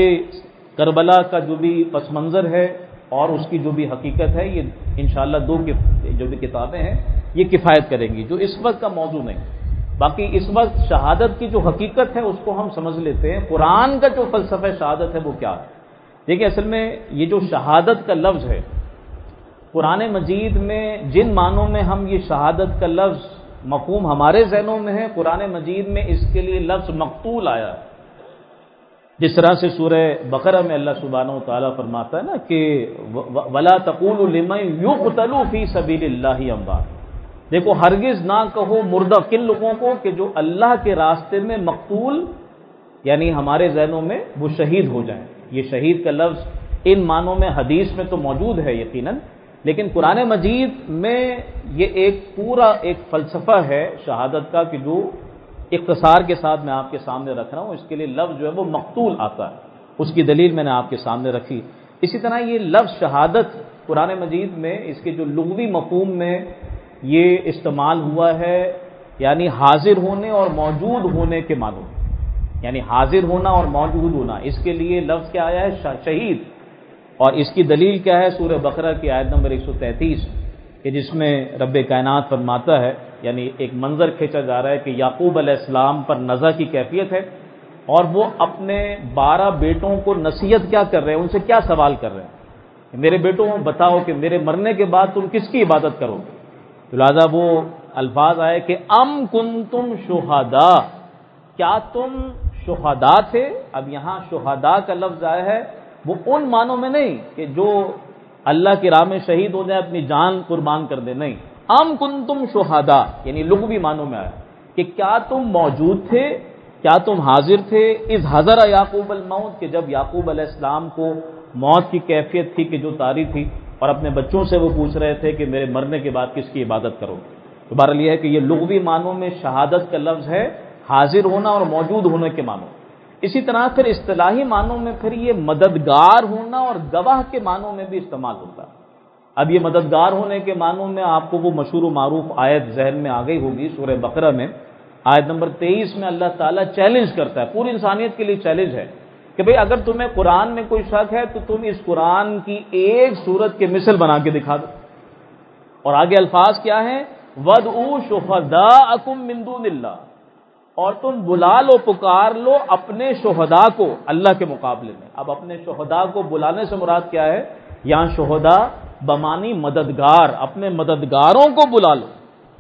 کربلا کا جو بھی پس منظر ہے اور اس کی جو بھی حقیقت ہے، یہ انشاءاللہ 2 جو بھی کتابیں ہیں یہ کفایت کریں گی، جو اس وقت کا موضوع نہیں۔ باقی اس وقت شہادت کی جو حقیقت ہے اس کو ہم سمجھ لیتے ہیں، قرآن کا جو فلسفہ شہادت ہے وہ کیا ہے۔ دیکھیں، اصل میں یہ جو شہادت کا لفظ ہے قرآن مجید میں جن معنوں میں ہم یہ شہادت کا لفظ مفہوم ہمارے ذہنوں میں ہے، قرآن مجید میں اس کے لیے لفظ مقتول آیا ہے۔ جس طرح سے سورہ بقرہ میں اللہ سبحانہ و تعالیٰ فرماتا ہے نا کہ وَلَا تَقُولُوا لِمَن يُقْتَلُ فِي سَبِيلِ اللَّهِ أَمْوَاتٌ، دیکھو ہرگز نہ کہو مردہ کن لوگوں کو کہ جو اللہ کے راستے میں مقتول یعنی ہمارے ذہنوں میں وہ شہید ہو جائیں۔ یہ شہید کا لفظ ان معنوں میں حدیث میں تو موجود ہے یقیناً، لیکن قرآن مجید میں یہ ایک پورا ایک فلسفہ ہے شہادت کا کہ جو اختصار کے ساتھ میں آپ کے سامنے رکھ رہا ہوں، اس کے لیے لفظ جو ہے وہ مقتول آتا ہے، اس کی دلیل میں نے آپ کے سامنے رکھی۔ اسی طرح یہ لفظ شہادت قرآن مجید میں اس کے جو لغوی مفہوم میں یہ استعمال ہوا ہے، یعنی حاضر ہونے اور موجود ہونے کے معنوں، یعنی حاضر ہونا اور موجود ہونا، اس کے لیے لفظ کیا آیا ہے؟ شہید۔ اور اس کی دلیل کیا ہے؟ سورہ بقرہ کی آیت نمبر 133 کہ جس میں رب کائنات فرماتا ہے یعنی ایک منظر کھینچا جا رہا ہے کہ یعقوب علیہ السلام پر نزع کی کیفیت ہے اور وہ اپنے 12 بیٹوں کو نصیحت کیا کر رہے ہیں، ان سے کیا سوال کر رہے ہیں کہ میرے بیٹوں بتاؤ کہ میرے مرنے کے بعد تم کس کی عبادت کرو گے؟ تو لہذا وہ الفاظ آئے کہ ام کنتم شہداء، کیا تم شہداء تھے؟ اب یہاں شہداء کا لفظ آیا ہے وہ ان معنوں میں نہیں کہ جو اللہ کی راہ میں شہید ہو جائے، اپنی جان قربان کر دے، نہیں، ام کنتم شہداء یعنی لغوی معنوں میں آیا کہ کیا تم موجود تھے، کیا تم حاضر تھے اذ حضر یعقوب الموت، کہ جب یعقوب علیہ السلام کو موت کی کیفیت تھی کہ جو طاری تھی اور اپنے بچوں سے وہ پوچھ رہے تھے کہ میرے مرنے کے بعد کس کی عبادت کرو؟ تو بہرحال یہ ہے کہ یہ لغوی معنوں میں شہادت کا لفظ ہے حاضر ہونا اور موجود ہونے کے معنوں۔ اسی طرح پھر اصطلاحی معنوں میں پھر یہ مددگار ہونا اور گواہ کے معنوں میں بھی استعمال ہوتا ہے۔ اب یہ مددگار ہونے کے معنوں میں آپ کو وہ مشہور و معروف آیت ذہن میں آ گئی ہوگی، سورہ بقرہ میں آیت نمبر 23 میں اللہ تعالیٰ چیلنج کرتا ہے، پوری انسانیت کے لیے چیلنج ہے کہ بھئی اگر تمہیں قرآن میں کوئی شک ہے تو تم اس قرآن کی ایک سورت کے مثل بنا کے دکھا دو۔ اور آگے الفاظ کیا ہیں؟ وَادْعُوا شُهَدَاءَكُم مِّن دُونِ اللَّهِ، اور تم بلا لو، پکار لو اپنے شہداء کو اللہ کے مقابلے میں۔ اب اپنے شہداء کو بلانے سے مراد کیا ہے؟ یہاں شہداء بمانی مددگار، اپنے مددگاروں کو بلا لو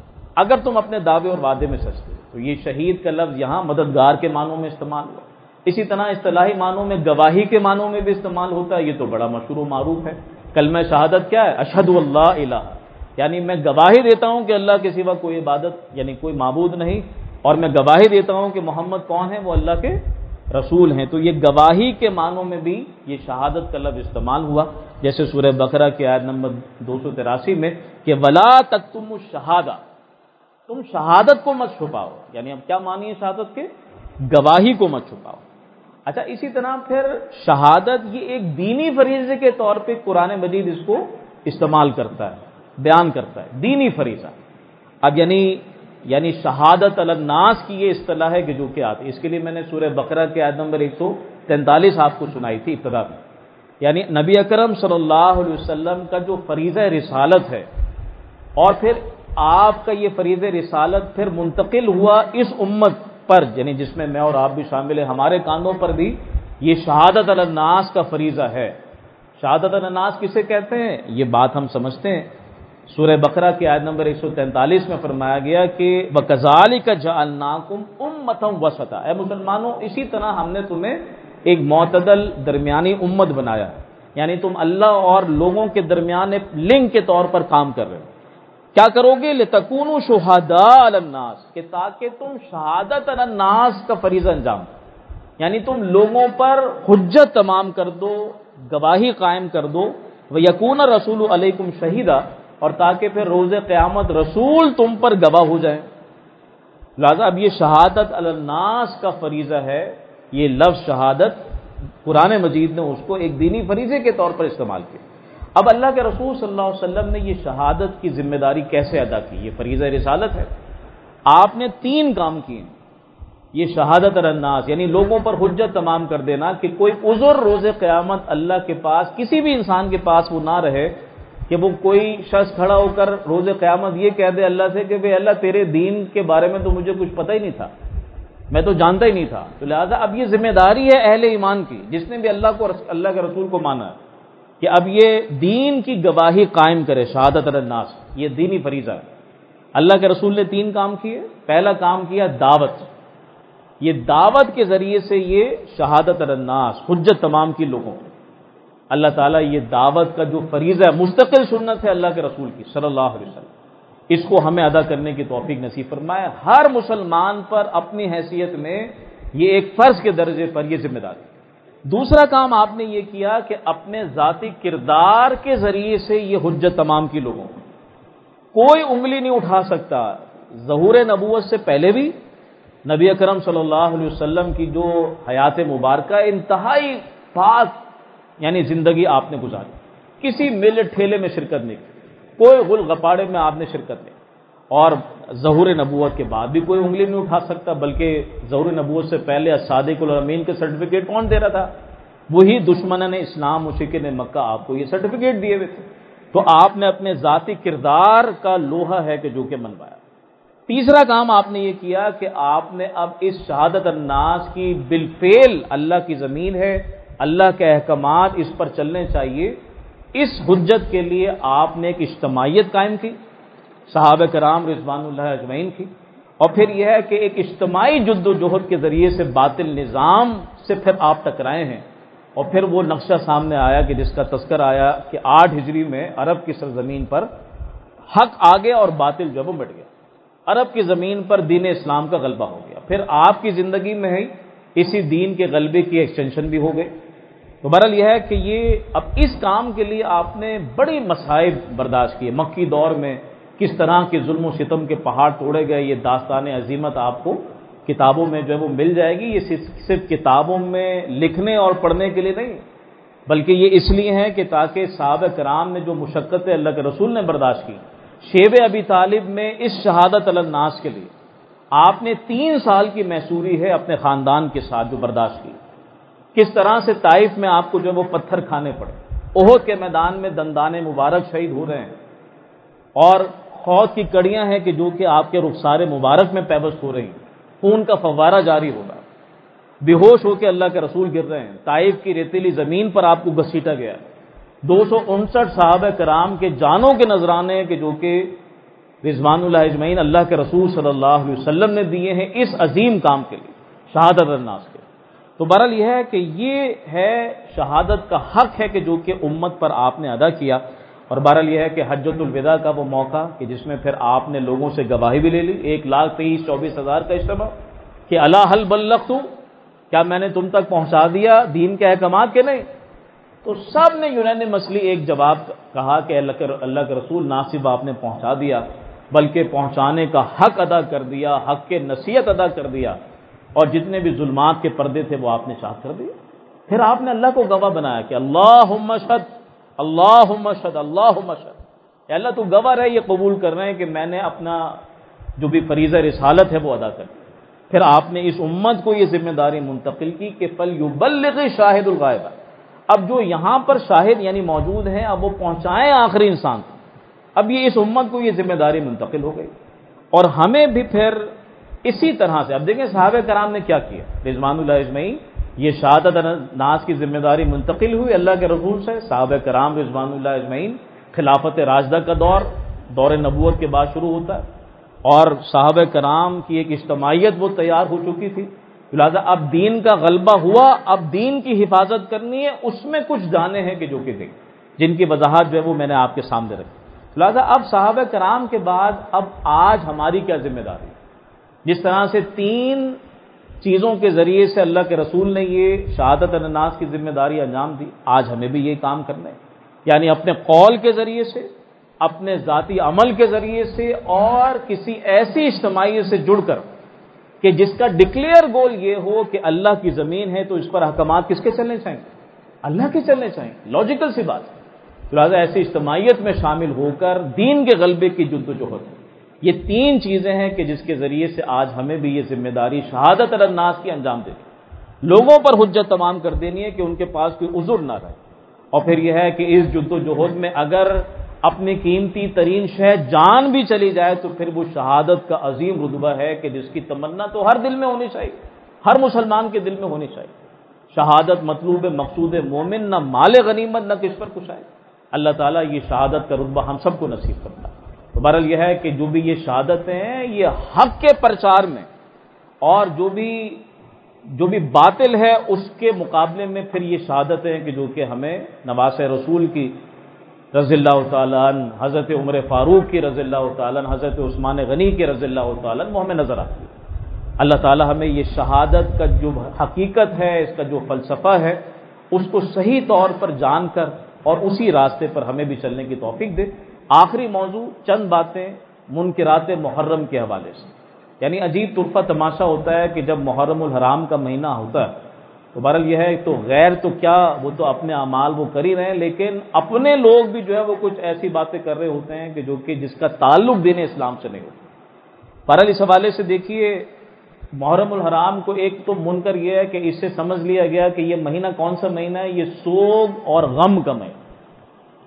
اگر تم اپنے دعوے اور وعدے میں سچتے ہو۔ تو یہ شہید کا لفظ یہاں مددگار کے معنوں میں استعمال ہوا۔ اسی طرح اصطلاحی معنوں میں گواہی کے معنوں میں بھی استعمال ہوتا ہے، یہ تو بڑا مشہور و معروف ہے۔ کلمہ شہادت کیا ہے؟ اشہد اللہ الہ، یعنی میں گواہی دیتا ہوں کہ اللہ کے سوا کوئی عبادت یعنی کوئی معبود نہیں، اور میں گواہی دیتا ہوں کہ محمد کون ہے؟ وہ اللہ کے رسول ہیں۔ تو یہ گواہی کے معنوں میں بھی یہ شہادت کا لفظ استعمال ہوا، جیسے سورہ بقرہ کی آیت نمبر 283 میں کہ ولا تکتموا الشہادہ، تم شہادت کو مت چھپاؤ، یعنی اب کیا معنی ہے شہادت کے؟ گواہی کو مت چھپاؤ۔ اچھا، اسی طرح پھر شہادت یہ ایک دینی فریضے کے طور پہ قرآن مجید اس کو استعمال کرتا ہے، بیان کرتا ہے، دینی فریضہ۔ اب یعنی شہادت علی الناس کی یہ اصطلاح ہے کہ جو کہ آتی، اس کے لیے میں نے سورہ بقرہ کے آیت نمبر 143 آپ کو سنائی تھی ابتدا میں، یعنی نبی اکرم صلی اللہ علیہ وسلم کا جو فریضہ رسالت ہے، اور پھر آپ کا یہ فریضہ رسالت پھر منتقل ہوا اس امت پر، یعنی جس میں میں اور آپ بھی شامل ہیں، ہمارے کاندھوں پر بھی یہ شہادت علی الناس کا فریضہ ہے۔ شہادت علی الناس کسے کہتے ہیں؟ یہ بات ہم سمجھتے ہیں۔ سورہ بقرہ کی آیت نمبر 143 میں فرمایا گیا کہ وَكَذَلِكَ جَعَلْنَاكُمْ أُمَّةً وَسَطًا، اے مسلمانوں اسی طرح ہم نے تمہیں ایک معتدل درمیانی امت بنایا، یعنی تم اللہ اور لوگوں کے درمیان ایک لنک کے طور پر کام کر رہے ہو۔ کیا کرو گے؟ لِتَكُونُوا شُهَدَاءَ عَلَى النَّاسِ، کہ تاکہ تم شہادت علی الناس کا فریضہ انجام دو، یعنی تم لوگوں پر حجت تمام کر دو، گواہی قائم کر دو، وَيَكُونَ الرَّسُولُ عَلَيْكُمْ شَهِيدًا، اور تاکہ پھر روز قیامت رسول تم پر گواہ ہو جائیں۔ لہذا اب یہ شہادت علی الناس کا فریضہ ہے، یہ لفظ شہادت قرآن مجید نے اس کو ایک دینی فریضے کے طور پر استعمال کیا۔ اب اللہ کے رسول صلی اللہ علیہ وسلم نے یہ شہادت کی ذمہ داری کیسے ادا کی؟ یہ فریضہ رسالت ہے، آپ نے 3 کام کیے۔ یہ شہادت علی الناس یعنی لوگوں پر حجت تمام کر دینا کہ کوئی عذر روز قیامت اللہ کے پاس کسی بھی انسان کے پاس وہ نہ رہے کہ وہ کوئی شخص کھڑا ہو کر روز قیامت یہ کہہ دے اللہ سے کہ بھئی اللہ تیرے دین کے بارے میں تو مجھے کچھ پتہ ہی نہیں تھا، میں تو جانتا ہی نہیں تھا۔ تو لہٰذا اب یہ ذمہ داری ہے اہل ایمان کی، جس نے بھی اللہ کو اللہ کے رسول کو مانا ہے، کہ اب یہ دین کی گواہی قائم کرے، شہادت علی الناس، یہ دینی فریضہ ہے۔ اللہ کے رسول نے 3 کام کیے۔ پہلا کام کیا دعوت، یہ دعوت کے ذریعے سے یہ شہادت علی الناس، حجت تمام کی لوگوں کو۔ اللہ تعالیٰ یہ دعوت کا جو فریضہ ہے، مستقل سنت ہے اللہ کے رسول کی صلی اللہ علیہ وسلم، اس کو ہمیں ادا کرنے کی توفیق نصیب فرمائے۔ ہر مسلمان پر اپنی حیثیت میں یہ ایک فرض کے درجے پر یہ ذمہ داری۔ دوسرا کام آپ نے یہ کیا کہ اپنے ذاتی کردار کے ذریعے سے یہ حجت تمام کی لوگوں کو، کوئی انگلی نہیں اٹھا سکتا۔ ظہور نبوت سے پہلے بھی نبی اکرم صلی اللہ علیہ وسلم کی جو حیات مبارکہ انتہائی پاک یعنی زندگی آپ نے گزاری، کسی میلے ٹھیلے میں شرکت نہیں کی، کوئی غل غپاڑے میں آپ نے شرکت نہیں، اور ظہور نبوت کے بعد بھی کوئی انگلی نہیں اٹھا سکتا، بلکہ ظہور نبوت سے پہلے الصادق الامین کے سرٹیفکیٹ کون دے رہا تھا؟ وہی دشمنان اسلام مشرکین مکہ آپ کو یہ سرٹیفکیٹ دیے ہوئے تھے۔ تو آپ نے اپنے ذاتی کردار کا لوہا ہے کہ جو کہ منوایا۔ تیسرا کام آپ نے یہ کیا کہ آپ نے اب اس شہادت الناس کی بالفعل، اللہ کی زمین ہے، اللہ کے احکامات اس پر چلنے چاہیے، اس حجت کے لیے آپ نے ایک اجتماعیت قائم کی، صحابہ کرام رضوان اللہ اجمعین کی، اور پھر یہ ہے کہ ایک اجتماعی جد و جہد کے ذریعے سے باطل نظام سے پھر آپ ٹکرائے ہیں، اور پھر وہ نقشہ سامنے آیا کہ جس کا تذکر آیا کہ 8 ہجری میں عرب کی سرزمین پر حق آگے اور باطل جو وہ مٹ گیا، عرب کی زمین پر دین اسلام کا غلبہ ہو گیا، پھر آپ کی زندگی میں ہی اسی دین کے غلبے کی ایکسٹینشن بھی ہو گئی۔ تو بہرحال یہ ہے کہ یہ اب اس کام کے لیے آپ نے بڑی مصائب برداشت کیے، مکی دور میں کس طرح کے ظلم و ستم کے پہاڑ توڑے گئے، یہ داستان عظیمت آپ کو کتابوں میں جو ہے وہ مل جائے گی۔ یہ صرف کتابوں میں لکھنے اور پڑھنے کے لیے نہیں، بلکہ یہ اس لیے ہے کہ تاکہ صحابہ کرام نے جو مشقتیں اللہ کے رسول نے برداشت کی، شیب ابی طالب میں اس شہادت علی الناس کے لیے آپ نے 3 سال کی محصوری ہے اپنے خاندان کے ساتھ جو برداشت کی، کس طرح سے طائف میں آپ کو جو وہ پتھر کھانے پڑے، احد کے میدان میں دندان مبارک شہید ہو رہے ہیں، اور خود کی کڑیاں ہیں کہ جو کہ آپ کے رخسار مبارک میں پیوست ہو رہی ہیں، خون کا فوارہ جاری ہو رہا ہے، بے ہوش ہو کے اللہ کے رسول گر رہے ہیں، طائف کی ریتیلی زمین پر آپ کو گھسیٹا گیا، 259 صحابہ کرام کے جانوں کے نذرانے کہ جو کہ رضوان اللہ اجمعین اللہ کے رسول صلی اللہ علیہ وسلم نے دیے ہیں اس عظیم کام کے لیے، شہادت الناس کے۔ تو بہرحال یہ ہے کہ یہ ہے شہادت کا حق ہے کہ جو کہ امت پر آپ نے ادا کیا، اور بہرحال یہ ہے کہ حجۃ الوداع کا وہ موقع کہ جس میں پھر آپ نے لوگوں سے گواہی بھی لے لی، 1,23,24,000 کا اجتماع، کہ الا هل بلغت، کیا میں نے تم تک پہنچا دیا دین کے احکامات کے نہیں؟ تو سب نے یونانیمسلی ایک جواب کہا کہ اللہ کے رسول نہ صرف آپ نے پہنچا دیا بلکہ پہنچانے کا حق ادا کر دیا، حق کے نصیحت ادا کر دیا، اور جتنے بھی ظلمات کے پردے تھے وہ آپ نے صاف کر دیے۔ پھر آپ نے اللہ کو گواہ بنایا کہ اللہم اشہد، اللہم اشہد، اللہم اشہد، اے اللہ تو گواہ ہے، یہ قبول کر رہے ہیں کہ میں نے اپنا جو بھی فریضہ رسالت ہے وہ ادا کر دیا۔ پھر آپ نے اس امت کو یہ ذمہ داری منتقل کی کہ فلیبلغ شاہد الغائب، اب جو یہاں پر شاہد یعنی موجود ہیں اب وہ پہنچائیں آخری انسان کو۔ اب یہ اس امت کو یہ ذمہ داری منتقل ہو گئی، اور ہمیں بھی پھر اسی طرح سے اب دیکھیں صحابہ کرام نے کیا کیا، رضوان اللہ اجمعین، یہ شہادت الناس کی ذمہ داری منتقل ہوئی اللہ کے رسول سے، صحابہ کرام رضوان اللہ اجمعین، خلافت راشدہ کا دور نبوت کے بعد شروع ہوتا ہے، اور صحابہ کرام کی ایک اجتماعیت وہ تیار ہو چکی تھی، لہٰذا اب دین کا غلبہ ہوا، اب دین کی حفاظت کرنی ہے، اس میں کچھ جانیں ہیں کہ جو کہ گئی، جن کی وضاحت جو ہے وہ میں نے آپ کے سامنے رکھی۔ لہٰذا اب صحابہ کرام کے بعد اب آج ہماری کیا ذمہ داری؟ جس طرح سے 3 چیزوں کے ذریعے سے اللہ کے رسول نے یہ شہادت الناس کی ذمہ داری انجام دی، آج ہمیں بھی یہ کام کرنا ہے، یعنی اپنے قول کے ذریعے سے، اپنے ذاتی عمل کے ذریعے سے، اور کسی ایسی اجتماعیت سے جڑ کر کہ جس کا ڈکلیئر گول یہ ہو کہ اللہ کی زمین ہے تو اس پر احکامات کس کے چلنے چاہیے؟ اللہ کے چلنے چاہیے، لاجیکل سی بات ہے۔ لہٰذا ایسی اجتماعیت میں شامل ہو کر دین کے غلبے کی جد و جہد، یہ 3 چیزیں ہیں کہ جس کے ذریعے سے آج ہمیں بھی یہ ذمہ داری شہادت الناس کی انجام دینی، لوگوں پر حجت تمام کر دینی ہے کہ ان کے پاس کوئی عذر نہ رہے، اور پھر یہ ہے کہ اس جد و جہد میں اگر اپنی قیمتی ترین شے جان بھی چلی جائے تو پھر وہ شہادت کا عظیم رتبہ ہے کہ جس کی تمنا تو ہر دل میں ہونی چاہیے، ہر مسلمان کے دل میں ہونی چاہیے۔ شہادت مطلوب مقصود مومن، نہ مال غنیمت نہ کس پر کچھ آئے، اللہ تعالیٰ یہ شہادت کا رتبہ ہم سب کو نصیب کرتا ہے۔ تو بہرحال یہ ہے کہ جو بھی یہ شہادتیں ہیں یہ حق کے پرچار میں، اور جو بھی باطل ہے اس کے مقابلے میں پھر یہ شہادتیں ہیں کہ جو کہ ہمیں نواس رسول کی رضی اللہ تعالیٰ عنہ، حضرت عمر فاروق کی رضی اللہ تعالیٰ عنہ، حضرت عثمان غنی کی رضی اللہ تعالیٰ عنہ وہ ہمیں نظر آتی ہے۔ اللہ تعالیٰ ہمیں یہ شہادت کا جو حقیقت ہے، اس کا جو فلسفہ ہے، اس کو صحیح طور پر جان کر اور اسی راستے پر ہمیں بھی چلنے کی توفیق دے۔ آخری موضوع چند باتیں منکرات محرم کے حوالے سے، یعنی عجیب طرفہ تماشا ہوتا ہے کہ جب محرم الحرام کا مہینہ ہوتا ہے تو بہرحال یہ ہے تو غیر تو کیا، وہ تو اپنے اعمال وہ کر ہی رہے ہیں، لیکن اپنے لوگ بھی جو ہے وہ کچھ ایسی باتیں کر رہے ہوتے ہیں کہ جو کہ جس کا تعلق دین اسلام سے نہیں ہوتا۔ بہرحال اس حوالے سے دیکھیے محرم الحرام کو ایک تو منکر یہ ہے کہ اس سے سمجھ لیا گیا کہ یہ مہینہ کون سا مہینہ ہے، یہ سوگ اور غم کا مہینہ۔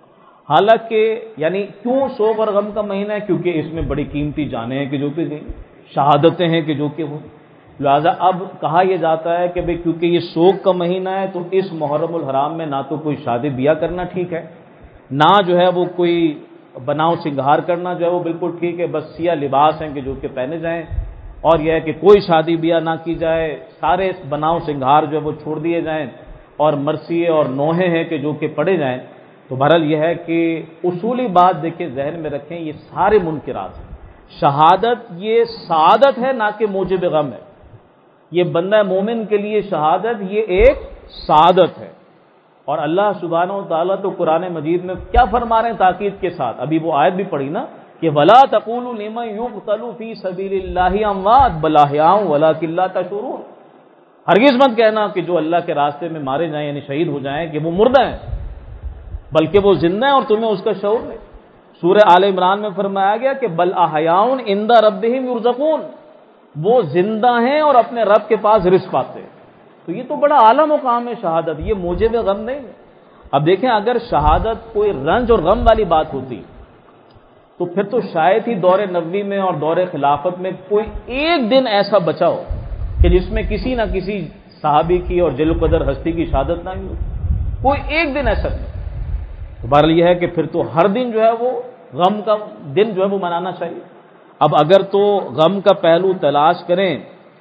حالانکہ یعنی کیوں شوق اور غم کا مہینہ ہے؟ کیونکہ اس میں بڑی قیمتی جانیں ہیں کہ جو کہ گئی، شہادتیں ہیں کہ جو کہ وہ، لہذا اب کہا یہ جاتا ہے کہ بھئی کیونکہ یہ شوق کا مہینہ ہے تو اس محرم الحرام میں نہ تو کوئی شادی بیاہ کرنا ٹھیک ہے، نہ جو ہے وہ کوئی بناؤ سنگھار کرنا جو ہے وہ بالکل ٹھیک ہے، بس سیاہ لباس ہیں کہ جو کہ پہنے جائیں، اور یہ ہے کہ کوئی شادی بیاہ نہ کی جائے، سارے بناؤ سنگھار جو ہے وہ چھوڑ دیے جائیں، اور مرثیے اور نوحے ہیں کہ جو کہ پڑھے جائیں۔ تو بہرحال یہ ہے کہ اصولی بات دیکھیں، ذہن میں رکھیں، یہ سارے منکرات ہیں۔ شہادت یہ سعادت ہے، نہ کہ موجب غم ہے۔ یہ بندہ مومن کے لیے شہادت یہ ایک سعادت ہے، اور اللہ سبحانہ و تعالیٰ تو قرآن مجید میں کیا فرما رہے ہیں تاکید کے ساتھ، ابھی وہ آیت بھی پڑھی نا کہ وَلَا تَقُولُوا لِمَن يُقْتَلُ فِي سَبِيلِ اللَّهِ أَمْوَاتٌ بَلْ أَحْيَاءٌ وَلَٰكِن لَّا تَشْعُرُونَ۔ ہرگز مت کہنا کہ جو اللہ کے راستے میں مارے جائیں یعنی شہید ہو جائیں کہ وہ مردہ ہیں، بلکہ وہ زندہ ہیں اور تمہیں اس کا شعور نہیں۔ سورہ آل عمران میں فرمایا گیا کہ بل احیاء عند ربہم یرزقون، وہ زندہ ہیں اور اپنے رب کے پاس رزق پاتے ہیں۔ تو یہ تو بڑا اعلیٰ مقام ہے شہادت، یہ موجب غم نہیں ہے۔ اب دیکھیں اگر شہادت کوئی رنج اور غم والی بات ہوتی تو پھر تو شاید ہی دور نبوی میں اور دور خلافت میں کوئی ایک دن ایسا بچا ہو کہ جس میں کسی نہ کسی صحابی کی اور جل قدر ہستی کی شہادت نہ ہوئی، کوئی ایک دن ایسا نہیں۔ تو بہرحال یہ ہے کہ پھر تو ہر دن جو ہے وہ غم کا دن جو ہے وہ منانا چاہیے۔ اب اگر تو غم کا پہلو تلاش کریں،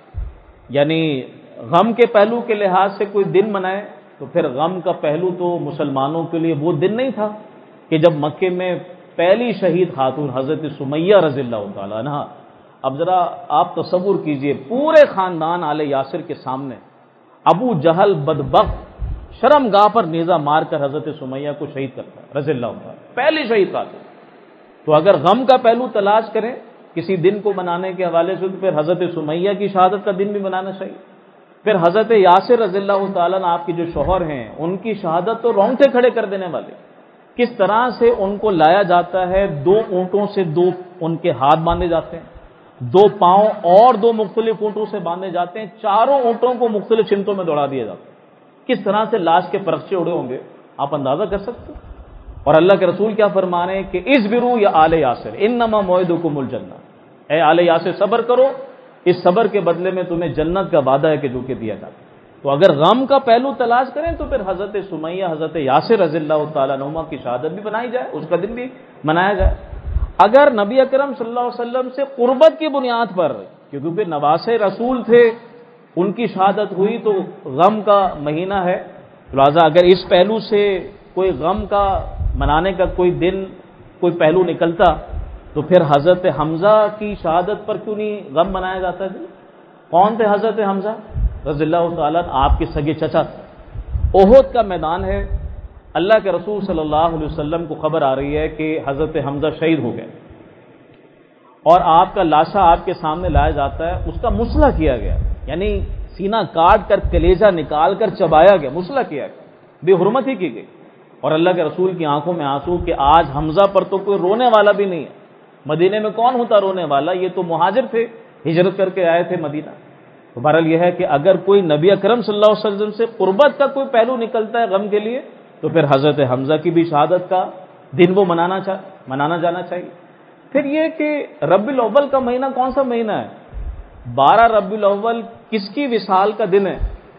یعنی غم کے پہلو کے لحاظ سے کوئی دن منائے، تو پھر غم کا پہلو تو مسلمانوں کے لیے وہ دن نہیں تھا کہ جب مکے میں پہلی شہید خاتون حضرت سمیہ رضی اللہ تعالیٰ عنہ، اب ذرا آپ تصور کیجئے پورے خاندان آل یاسر کے سامنے ابو جہل بدبخت شرمگاہ پر نیزہ مار کر حضرت سمیہ کو شہید کرتا ہے رضی اللہ عنہ، پہلی شہید خاتون۔ تو اگر غم کا پہلو تلاش کریں کسی دن کو منانے کے حوالے سے، تو پھر حضرت سمیہ کی شہادت کا دن بھی منانا چاہیے۔ پھر حضرت یاسر رضی اللہ تعالیٰ عنہ آپ کے جو شوہر ہیں، ان کی شہادت تو رونگٹے کھڑے کر دینے والے، کس طرح سے ان کو لایا جاتا ہے، 2 اونٹوں سے 2 ان کے ہاتھ باندھے جاتے ہیں، 2 پاؤں اور 2 مختلف اونٹوں سے باندھے جاتے ہیں، چاروں اونٹوں کو مختلف سمتوں میں دوڑا دیا جاتا ہے، کس طرح سے لاش کے پرخچے اڑے ہوں گے آپ اندازہ کر سکتے ہیں۔ اور اللہ کے رسول کیا فرما رہے ہیں کہ اصبروا یا آل یاسر انما موعدکم الجنہ، اے آل یاسر صبر کرو، اس صبر کے بدلے میں تمہیں جنت کا وعدہ ہے کہ جو کہ دیا جاتا ہے۔ تو اگر غم کا پہلو تلاش کریں تو پھر حضرت سمیہ حضرت یاسر رضی اللہ تعالیٰ عنہما کی شہادت بھی بنائی جائے، اس کا دن بھی منایا جائے۔ اگر نبی اکرم صلی اللہ علیہ وسلم سے قربت کی بنیاد پر، کیونکہ نواسے رسول تھے، ان کی شہادت ہوئی تو غم کا مہینہ ہے، لہٰذا اگر اس پہلو سے کوئی غم کا منانے کا کوئی دن کوئی پہلو نکلتا تو پھر حضرت حمزہ کی شہادت پر کیوں نہیں غم منایا جاتا ہے؟ کون تھے حضرت حمزہ رضی اللہ تعالیٰ آپ کے سگے چچا تھے۔ احد کا میدان ہے، اللہ کے رسول صلی اللہ علیہ وسلم کو خبر آ رہی ہے کہ حضرت حمزہ شہید ہو گئے، اور آپ کا لاشا آپ کے سامنے لایا جاتا ہے، اس کا مسلح کیا گیا، یعنی سینہ کاٹ کر کلیجہ نکال کر چبایا گیا، مسلح کیا گیا، بے حرمت ہی کی گئی، اور اللہ کے رسول کی آنکھوں میں آنسو کہ آج حمزہ پر تو کوئی رونے والا بھی نہیں ہے۔ مدینے میں کون ہوتا رونے والا، یہ تو مہاجر تھے، ہجرت کر کے آئے تھے مدینہ۔ تو بہرحال یہ ہے کہ اگر کوئی نبی اکرم صلی اللہ علیہ وسلم سے قربت کا کوئی پہلو نکلتا ہے غم کے لیے تو پھر حضرت حمزہ کی بھی شہادت کا دن وہ منانا جانا چاہیے۔ پھر یہ کہ ربیع الاول کا مہینہ کون سا مہینہ ہے؟ 12 ربیع الاول کس کی وصال کا دن ہے؟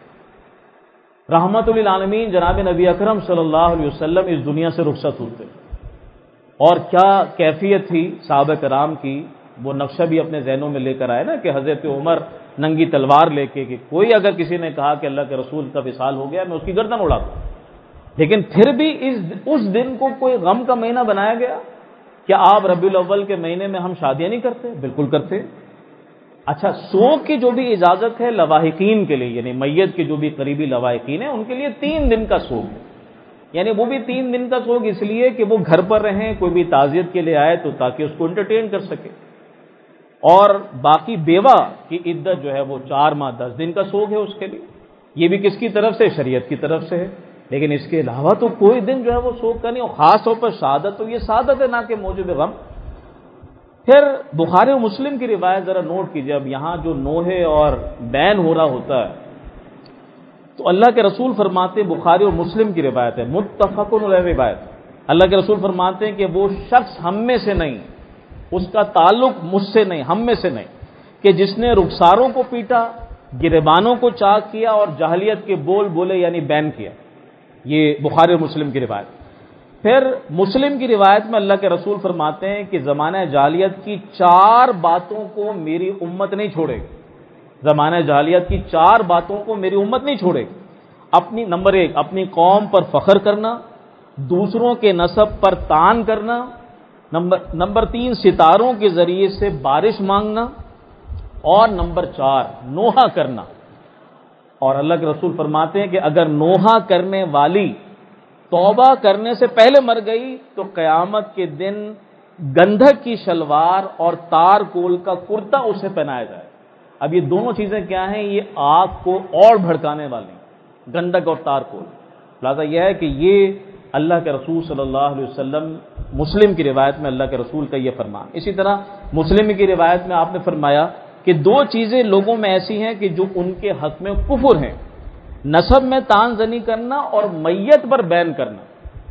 رحمت للعالمین جناب نبی اکرم صلی اللہ علیہ وسلم اس دنیا سے رخصت ہوتے، اور کیا کیفیت تھی صحابہ کرام کی، وہ نقشہ بھی اپنے ذہنوں میں لے کر آئے نا کہ حضرت عمر ننگی تلوار لے کے کہ کوئی اگر کسی نے کہا کہ اللہ کے رسول کا وصال ہو گیا میں اس کی گردن اڑا دوں، لیکن پھر بھی اس دن کو کوئی غم کا مہینہ بنایا گیا۔ کیا آپ ربیع الاول کے مہینے میں ہم شادیاں نہیں کرتے؟ بالکل کرتے۔ اچھا، سوگ کی جو بھی اجازت ہے لواحقین کے لیے، یعنی میت کے جو بھی قریبی لواحقین ہیں ان کے لیے 3 دن کا سوگ ہے، یعنی وہ بھی 3 دن کا سوگ اس لیے کہ وہ گھر پر رہیں، کوئی بھی تعزیت کے لیے آئے تو تاکہ اس کو انٹرٹین کر سکے، اور باقی بیوہ کی عدت جو ہے وہ 4 ماہ 10 دن کا سوگ ہے اس کے لیے، یہ بھی کس کی طرف سے؟ شریعت کی طرف سے ہے۔ لیکن اس کے علاوہ تو کوئی دن جو ہے وہ سوگ کا نہیں، اور خاص طور پر شہادت تو یہ سعادت ہے نہ کہ موجب غم۔ پھر بخاری و مسلم کی روایت ذرا نوٹ کیجئے، اب یہاں جو نوحے اور بین ہو رہا ہوتا ہے تو اللہ کے رسول فرماتے، بخاری و مسلم کی روایت ہے، متفق علیہ روایت، اللہ کے رسول فرماتے ہیں کہ وہ شخص ہم میں سے نہیں، اس کا تعلق مجھ سے نہیں، ہم میں سے نہیں، کہ جس نے رخساروں کو پیٹا، گریبانوں کو چاک کیا اور جاہلیت کے بول بولے یعنی بین کیا۔ یہ بخاری اور مسلم کی روایت۔ پھر مسلم کی روایت میں اللہ کے رسول فرماتے ہیں کہ زمانہ جاہلیت کی 4 باتوں کو میری امت نہیں چھوڑے گی، زمانہ جاہلیت کی 4 باتوں کو میری امت نہیں چھوڑے گی۔ نمبر 1 اپنی قوم پر فخر کرنا، دوسروں کے نسب پر طعن کرنا، نمبر 3 ستاروں کے ذریعے سے بارش مانگنا، اور نمبر 4 نوحہ کرنا۔ اور اللہ کے رسول فرماتے ہیں کہ اگر نوحہ کرنے والی توبہ کرنے سے پہلے مر گئی تو قیامت کے دن گندھک کی شلوار اور تار کول کا کرتا اسے پہنایا جائے۔ اب یہ دونوں چیزیں کیا ہیں؟ یہ آگ کو اور بھڑکانے والی، گندھک اور تار کول۔ لہٰذا یہ ہے کہ یہ اللہ کے رسول صلی اللہ علیہ وسلم، مسلم کی روایت میں اللہ کے رسول کا یہ فرمان۔ اسی طرح مسلم کی روایت میں آپ نے فرمایا کہ 2 چیزیں لوگوں میں ایسی ہیں کہ جو ان کے حق میں کفر ہیں، نسب میں طعن زنی کرنا اور میت پر بین کرنا،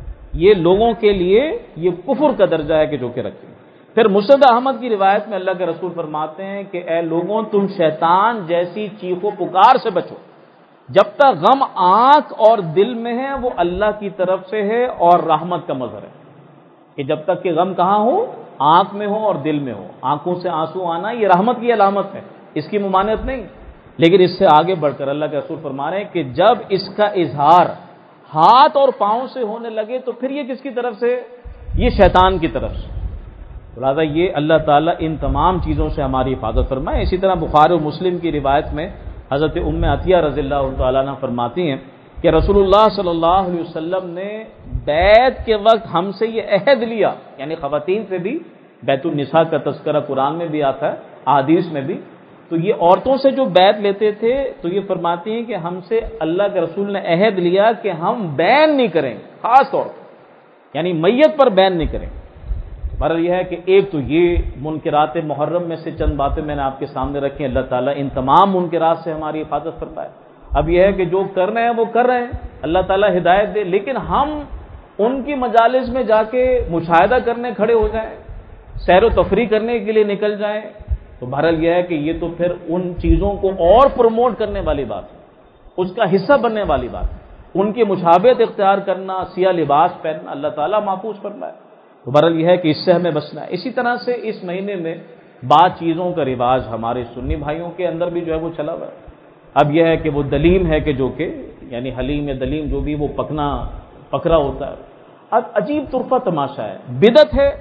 یہ لوگوں کے لیے یہ کفر کا درجہ ہے کہ جو کہ رکھتے ہیں۔ پھر مسند احمد کی روایت میں اللہ کے رسول فرماتے ہیں کہ اے لوگوں، تم شیطان جیسی چیخ و پکار سے بچو، جب تک غم آنکھ اور دل میں ہے وہ اللہ کی طرف سے ہے اور رحمت کا مظہر ہے۔ کہ جب تک کہ غم کہاں ہو؟ آنکھ میں ہو اور دل میں ہو۔ آنکھوں سے آنسو آنا یہ رحمت کی علامت ہے، اس کی ممانعت نہیں۔ لیکن اس سے آگے بڑھ کر اللہ کے رسول فرما رہے ہیں کہ جب اس کا اظہار ہاتھ اور پاؤں سے ہونے لگے تو پھر یہ کس کی طرف سے؟ یہ شیطان کی طرف سے۔ لہٰذا یہ اللہ تعالیٰ ان تمام چیزوں سے ہماری حفاظت فرمائے۔ اسی طرح بخاری و مسلم کی روایت میں حضرت ام عطیہ رضی اللہ تعالیٰ عنہ فرماتی ہیں کہ رسول اللہ صلی اللہ علیہ وسلم نے بیعت کے وقت ہم سے یہ عہد لیا، یعنی خواتین سے بھی، بیت النساء کا تذکرہ قرآن میں بھی آتا ہے، احادیث میں بھی، تو یہ عورتوں سے جو بیعت لیتے تھے تو یہ فرماتی ہیں کہ ہم سے اللہ کے رسول نے عہد لیا کہ ہم بین نہیں کریں، خاص طور پر یعنی میت پر بین نہیں کریں۔ بہرحال یہ ہے کہ ایک تو یہ منکرات محرم میں سے چند باتیں میں نے آپ کے سامنے رکھی، اللہ تعالیٰ ان تمام منکرات سے ہماری حفاظت فرمائے۔ اب یہ ہے کہ جو کر رہے ہیں وہ کر رہے ہیں، اللہ تعالیٰ ہدایت دے، لیکن ہم ان کی مجالس میں جا کے مشاہدہ کرنے کھڑے ہو جائیں، سیر و تفریح کرنے کے لیے نکل جائیں، تو بہرحال یہ ہے کہ یہ تو پھر ان چیزوں کو اور پروموٹ کرنے والی بات ہے، اس کا حصہ بننے والی بات ہے۔ ان کی مشابہت اختیار کرنا، سیاہ لباس پہننا اللہ تعالیٰ محفوظ فرمائے۔ تو بہرحال یہ ہے کہ اس سے ہمیں بچنا ہے۔ اسی طرح سے اس مہینے میں بعض چیزوں کا رواج ہمارے سنی بھائیوں کے اندر بھی جو ہے وہ چلا ہوا ہے۔ اب یہ ہے کہ وہ دلیم ہے کہ جو کہ یعنی حلیم یا دلیم جو بھی وہ پکڑا ہوتا ہے، اب عجیب طرفہ تماشا ہے، بدعت ہے۔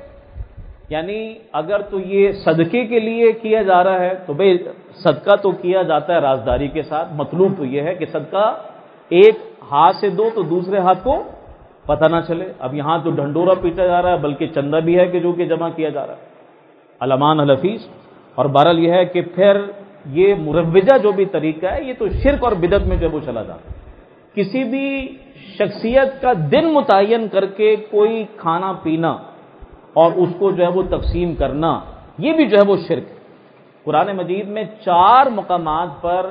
یعنی اگر تو یہ صدقے کے لیے کیا جا رہا ہے تو بھئی صدقہ تو کیا جاتا ہے رازداری کے ساتھ، مطلوب تو یہ ہے کہ صدقہ ایک ہاتھ سے دو تو دوسرے ہاتھ کو پتہ نہ چلے۔ اب یہاں تو ڈھنڈورا پیٹا جا رہا ہے، بلکہ چندہ بھی ہے کہ جو کہ جمع کیا جا رہا ہے، علمان الحفیظ۔ اور بہرحال یہ ہے کہ پھر یہ مروجہ جو بھی طریقہ ہے یہ تو شرک اور بدعت میں جو وہ چلا جاتا ہے۔ کسی بھی شخصیت کا دن متعین کر کے کوئی کھانا پینا اور اس کو جو ہے وہ تقسیم کرنا، یہ بھی جو ہے وہ شرک ہے۔ قرآن مجید میں 4 مقامات پر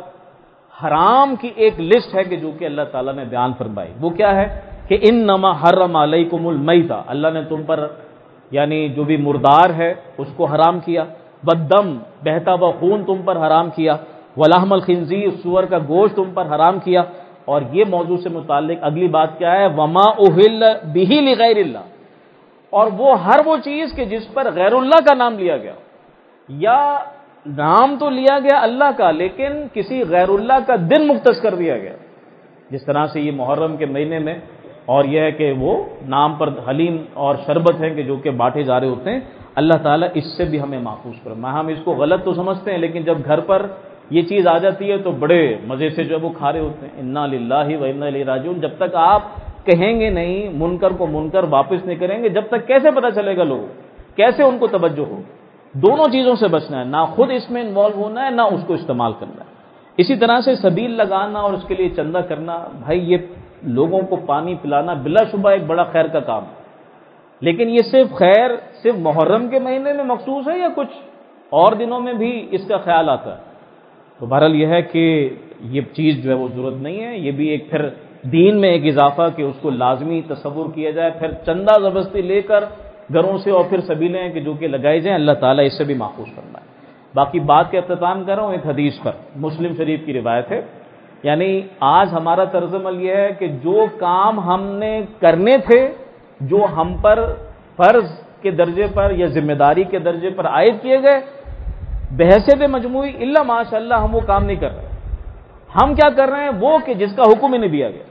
حرام کی ایک لسٹ ہے کہ جو کہ اللہ تعالیٰ نے بیان فرمائی۔ وہ کیا ہے کہ انما حرم علیکم المیتہ، اللہ نے تم پر یعنی جو بھی مردار ہے اس کو حرام کیا، والدم بہتا ہوا خون تم پر حرام کیا، ولحم الخنزیر سور کا گوشت تم پر حرام کیا، اور یہ موضوع سے متعلق اگلی بات کیا ہے، وما اہل بہ لغیر اللہ، اور وہ ہر وہ چیز کہ جس پر غیر اللہ کا نام لیا گیا، یا نام تو لیا گیا اللہ کا لیکن کسی غیر اللہ کا دن مختص کر دیا گیا، جس طرح سے یہ محرم کے مہینے میں، اور یہ ہے کہ وہ نام پر حلیم اور شربت ہیں کہ جو کہ بانٹے جا رہے ہوتے ہیں، اللہ تعالیٰ اس سے بھی ہمیں محفوظ فرمائے۔ ہم اس کو غلط تو سمجھتے ہیں لیکن جب گھر پر یہ چیز آ جاتی ہے تو بڑے مزے سے جو وہ کھا رہے ہوتے ہیں۔ انا للہ و انا الیہ راجعون، جب تک آپ کہیں گے نہیں، منکر کو منکر واپس نہیں کریں گے، جب تک کیسے پتہ چلے گا لوگوں، کیسے ان کو توجہ ہو؟ دونوں چیزوں سے بچنا ہے، نہ خود اس میں انوالو ہونا ہے، نہ اس کو استعمال کرنا ہے۔ اسی طرح سے سبیل لگانا اور اس کے لیے چندہ کرنا، بھائی یہ لوگوں کو پانی پلانا بلا شبہ ایک بڑا خیر کا کام ہے، لیکن یہ صرف محرم کے مہینے میں مخصوص ہے یا کچھ اور دنوں میں بھی اس کا خیال آتا ہے؟ تو بہرحال یہ ہے کہ یہ چیز جو ہے وہ ضرورت نہیں ہے، یہ بھی ایک پھر دین میں ایک اضافہ کہ اس کو لازمی تصور کیا جائے، پھر چندہ زبردستی لے کر گھروں سے اور پھر سبیلیں کہ جو کہ لگائی جائیں، اللہ تعالیٰ اس سے بھی محفوظ فرمائے۔ باقی بات کا اختتام کر رہا ہوں ایک حدیث پر، مسلم شریف کی روایت ہے، یعنی آج ہمارا طرز عمل یہ ہے کہ جو کام ہم نے کرنے تھے، جو ہم پر فرض کے درجے پر یا ذمہ داری کے درجے پر عائد کیے گئے، بحیثیت مجموعی الا ماشاء اللہ ہم وہ کام نہیں کر رہے۔ ہم کیا کر رہے ہیں؟ وہ کہ جس کا حکم ہی نہیں دیا گیا۔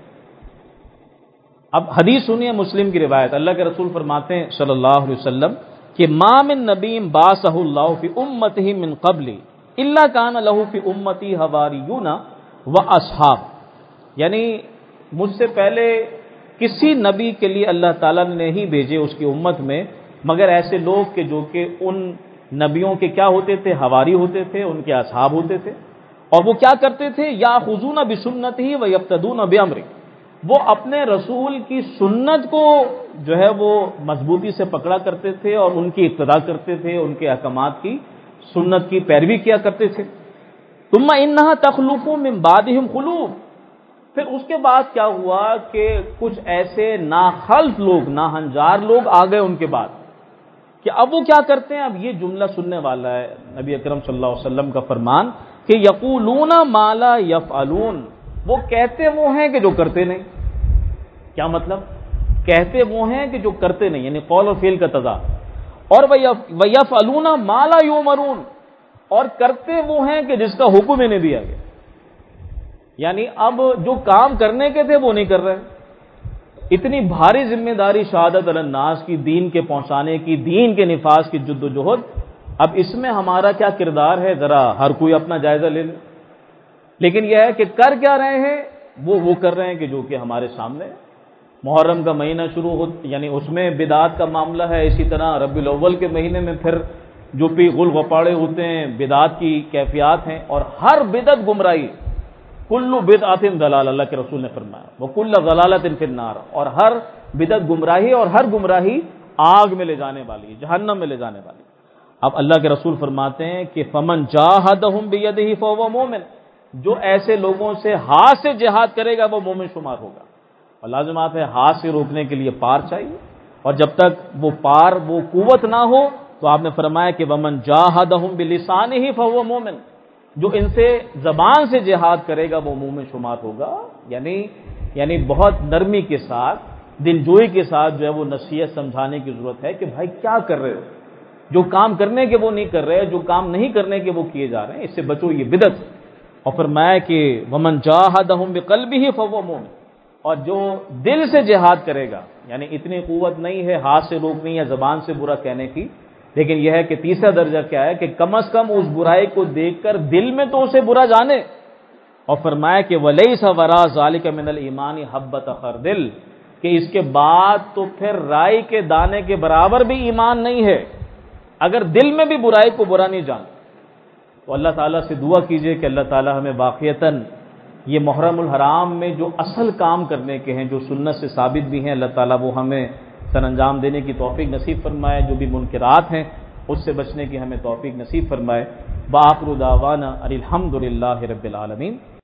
اب حدیث سنیے مسلم کی روایت، اللہ کے رسول فرماتے ہیں صلی اللہ علیہ وسلم کہ ما من نبی بعثہ اللہ فی امتہ من قبل الا کان لہ فی امتی حواریون و اصحاب، یعنی مجھ سے پہلے کسی نبی کے لیے اللہ تعالیٰ نے نہیں بھیجے اس کی امت میں مگر ایسے لوگ کہ جو کہ ان نبیوں کے کیا ہوتے تھے؟ حواری ہوتے تھے، ان کے اصحاب ہوتے تھے، اور وہ کیا کرتے تھے؟ یاخذون بسنتہ و یقتدون بامرہ، وہ اپنے رسول کی سنت کو جو ہے وہ مضبوطی سے پکڑا کرتے تھے اور ان کی اقتداء کرتے تھے، ان کے احکامات کی، سنت کی پیروی کیا کرتے تھے۔ ثم انہا تخلف من بعدہم خلوف، پھر اس کے بعد کیا ہوا کہ کچھ ایسے ناخلف لوگ، ناہنجار لوگ آ گئے ان کے بعد، کہ اب وہ کیا کرتے ہیں؟ اب یہ جملہ سننے والا ہے نبی اکرم صلی اللہ علیہ وسلم کا فرمان کہ یقولون ما لا یفعلون، وہ کہتے وہ ہیں کہ جو کرتے نہیں۔ کیا مطلب؟ کہتے وہ ہیں کہ جو کرتے نہیں، یعنی قول اور فعل کا تضاد۔ اور وَيَفْعَلُونَ مَا لَا يُؤْمَرُونَ، اور کرتے وہ ہیں کہ جس کا حکم ہی نہیں دیا گیا، یعنی اب جو کام کرنے کے تھے وہ نہیں کر رہے۔ اتنی بھاری ذمہ داری شہادت علی الناس کی، دین کے پہنچانے کی، دین کے نفاذ کی جد و جہد، اب اس میں ہمارا کیا کردار ہے؟ ذرا ہر کوئی اپنا جائزہ لے لے۔ لیکن یہ ہے کہ کر کیا رہے ہیں؟ وہ کر رہے ہیں کہ جو کہ ہمارے سامنے محرم کا مہینہ شروع ہو، یعنی اس میں بدعات کا معاملہ ہے، اسی طرح ربیع الاول کے مہینے میں پھر جو بھی غل غپاڑے ہوتے ہیں، بدعات کی کیفیات ہیں، اور ہر بدعت گمراہی، کل بدعت ضلال، اللہ کے رسول نے فرمایا، وکل ضلالۃ فی النار، اور ہر بدعت گمراہی، اور ہر گمراہی آگ میں لے جانے والی، جہنم میں لے جانے والی۔ اب اللہ کے رسول فرماتے ہیں کہ فمن جاہدہم بیدہ فہو مومن، جو ایسے لوگوں سے ہاتھ سے جہاد کرے گا وہ مومن شمار ہوگا۔ اور لازمات ہے ہاتھ سے روکنے کے لیے پار چاہیے، اور جب تک وہ پار، وہ قوت نہ ہو تو آپ نے فرمایا کہ ومن جاہدہم بلسانہ فہو مومن، جو ان سے زبان سے جہاد کرے گا وہ مومن شمار ہوگا۔ یعنی بہت نرمی کے ساتھ، دلجوئی کے ساتھ جو ہے وہ نصیحت سمجھانے کی ضرورت ہے کہ بھائی کیا کر رہے ہو؟ جو کام کرنے کے وہ نہیں کر رہے، جو کام نہیں کرنے کے وہ کیے جا رہے ہیں، اس سے بچو، یہ بدعت۔ اور فرمایا کہ ومن جاہدہم بقلبہ فہو مومن، اور جو دل سے جہاد کرے گا، یعنی اتنی قوت نہیں ہے ہاتھ سے روکنے یا زبان سے برا کہنے کی، لیکن یہ ہے کہ تیسرا درجہ کیا ہے کہ کم از کم اس برائی کو دیکھ کر دل میں تو اسے برا جانے۔ اور فرمایا کہ وَلَيْسَ وَرَاءَ ذَلِكَ مِنَ الْإِيمَانِ حَبَّةَ خَرْدَلٍ، کہ اس کے بعد تو پھر رائی کے دانے کے برابر بھی ایمان نہیں ہے اگر دل میں بھی برائی کو برا نہیں جان۔ تو اللہ تعالیٰ سے دعا کیجئے کہ اللہ تعالیٰ ہمیں واقعتاً یہ محرم الحرام میں جو اصل کام کرنے کے ہیں، جو سنت سے ثابت بھی ہیں، اللہ تعالیٰ وہ ہمیں سر انجام دینے کی توفیق نصیب فرمائے، جو بھی منکرات ہیں اس سے بچنے کی ہمیں توفیق نصیب فرمائے۔ وآخر دعوانا ان الحمد للہ رب العالمین۔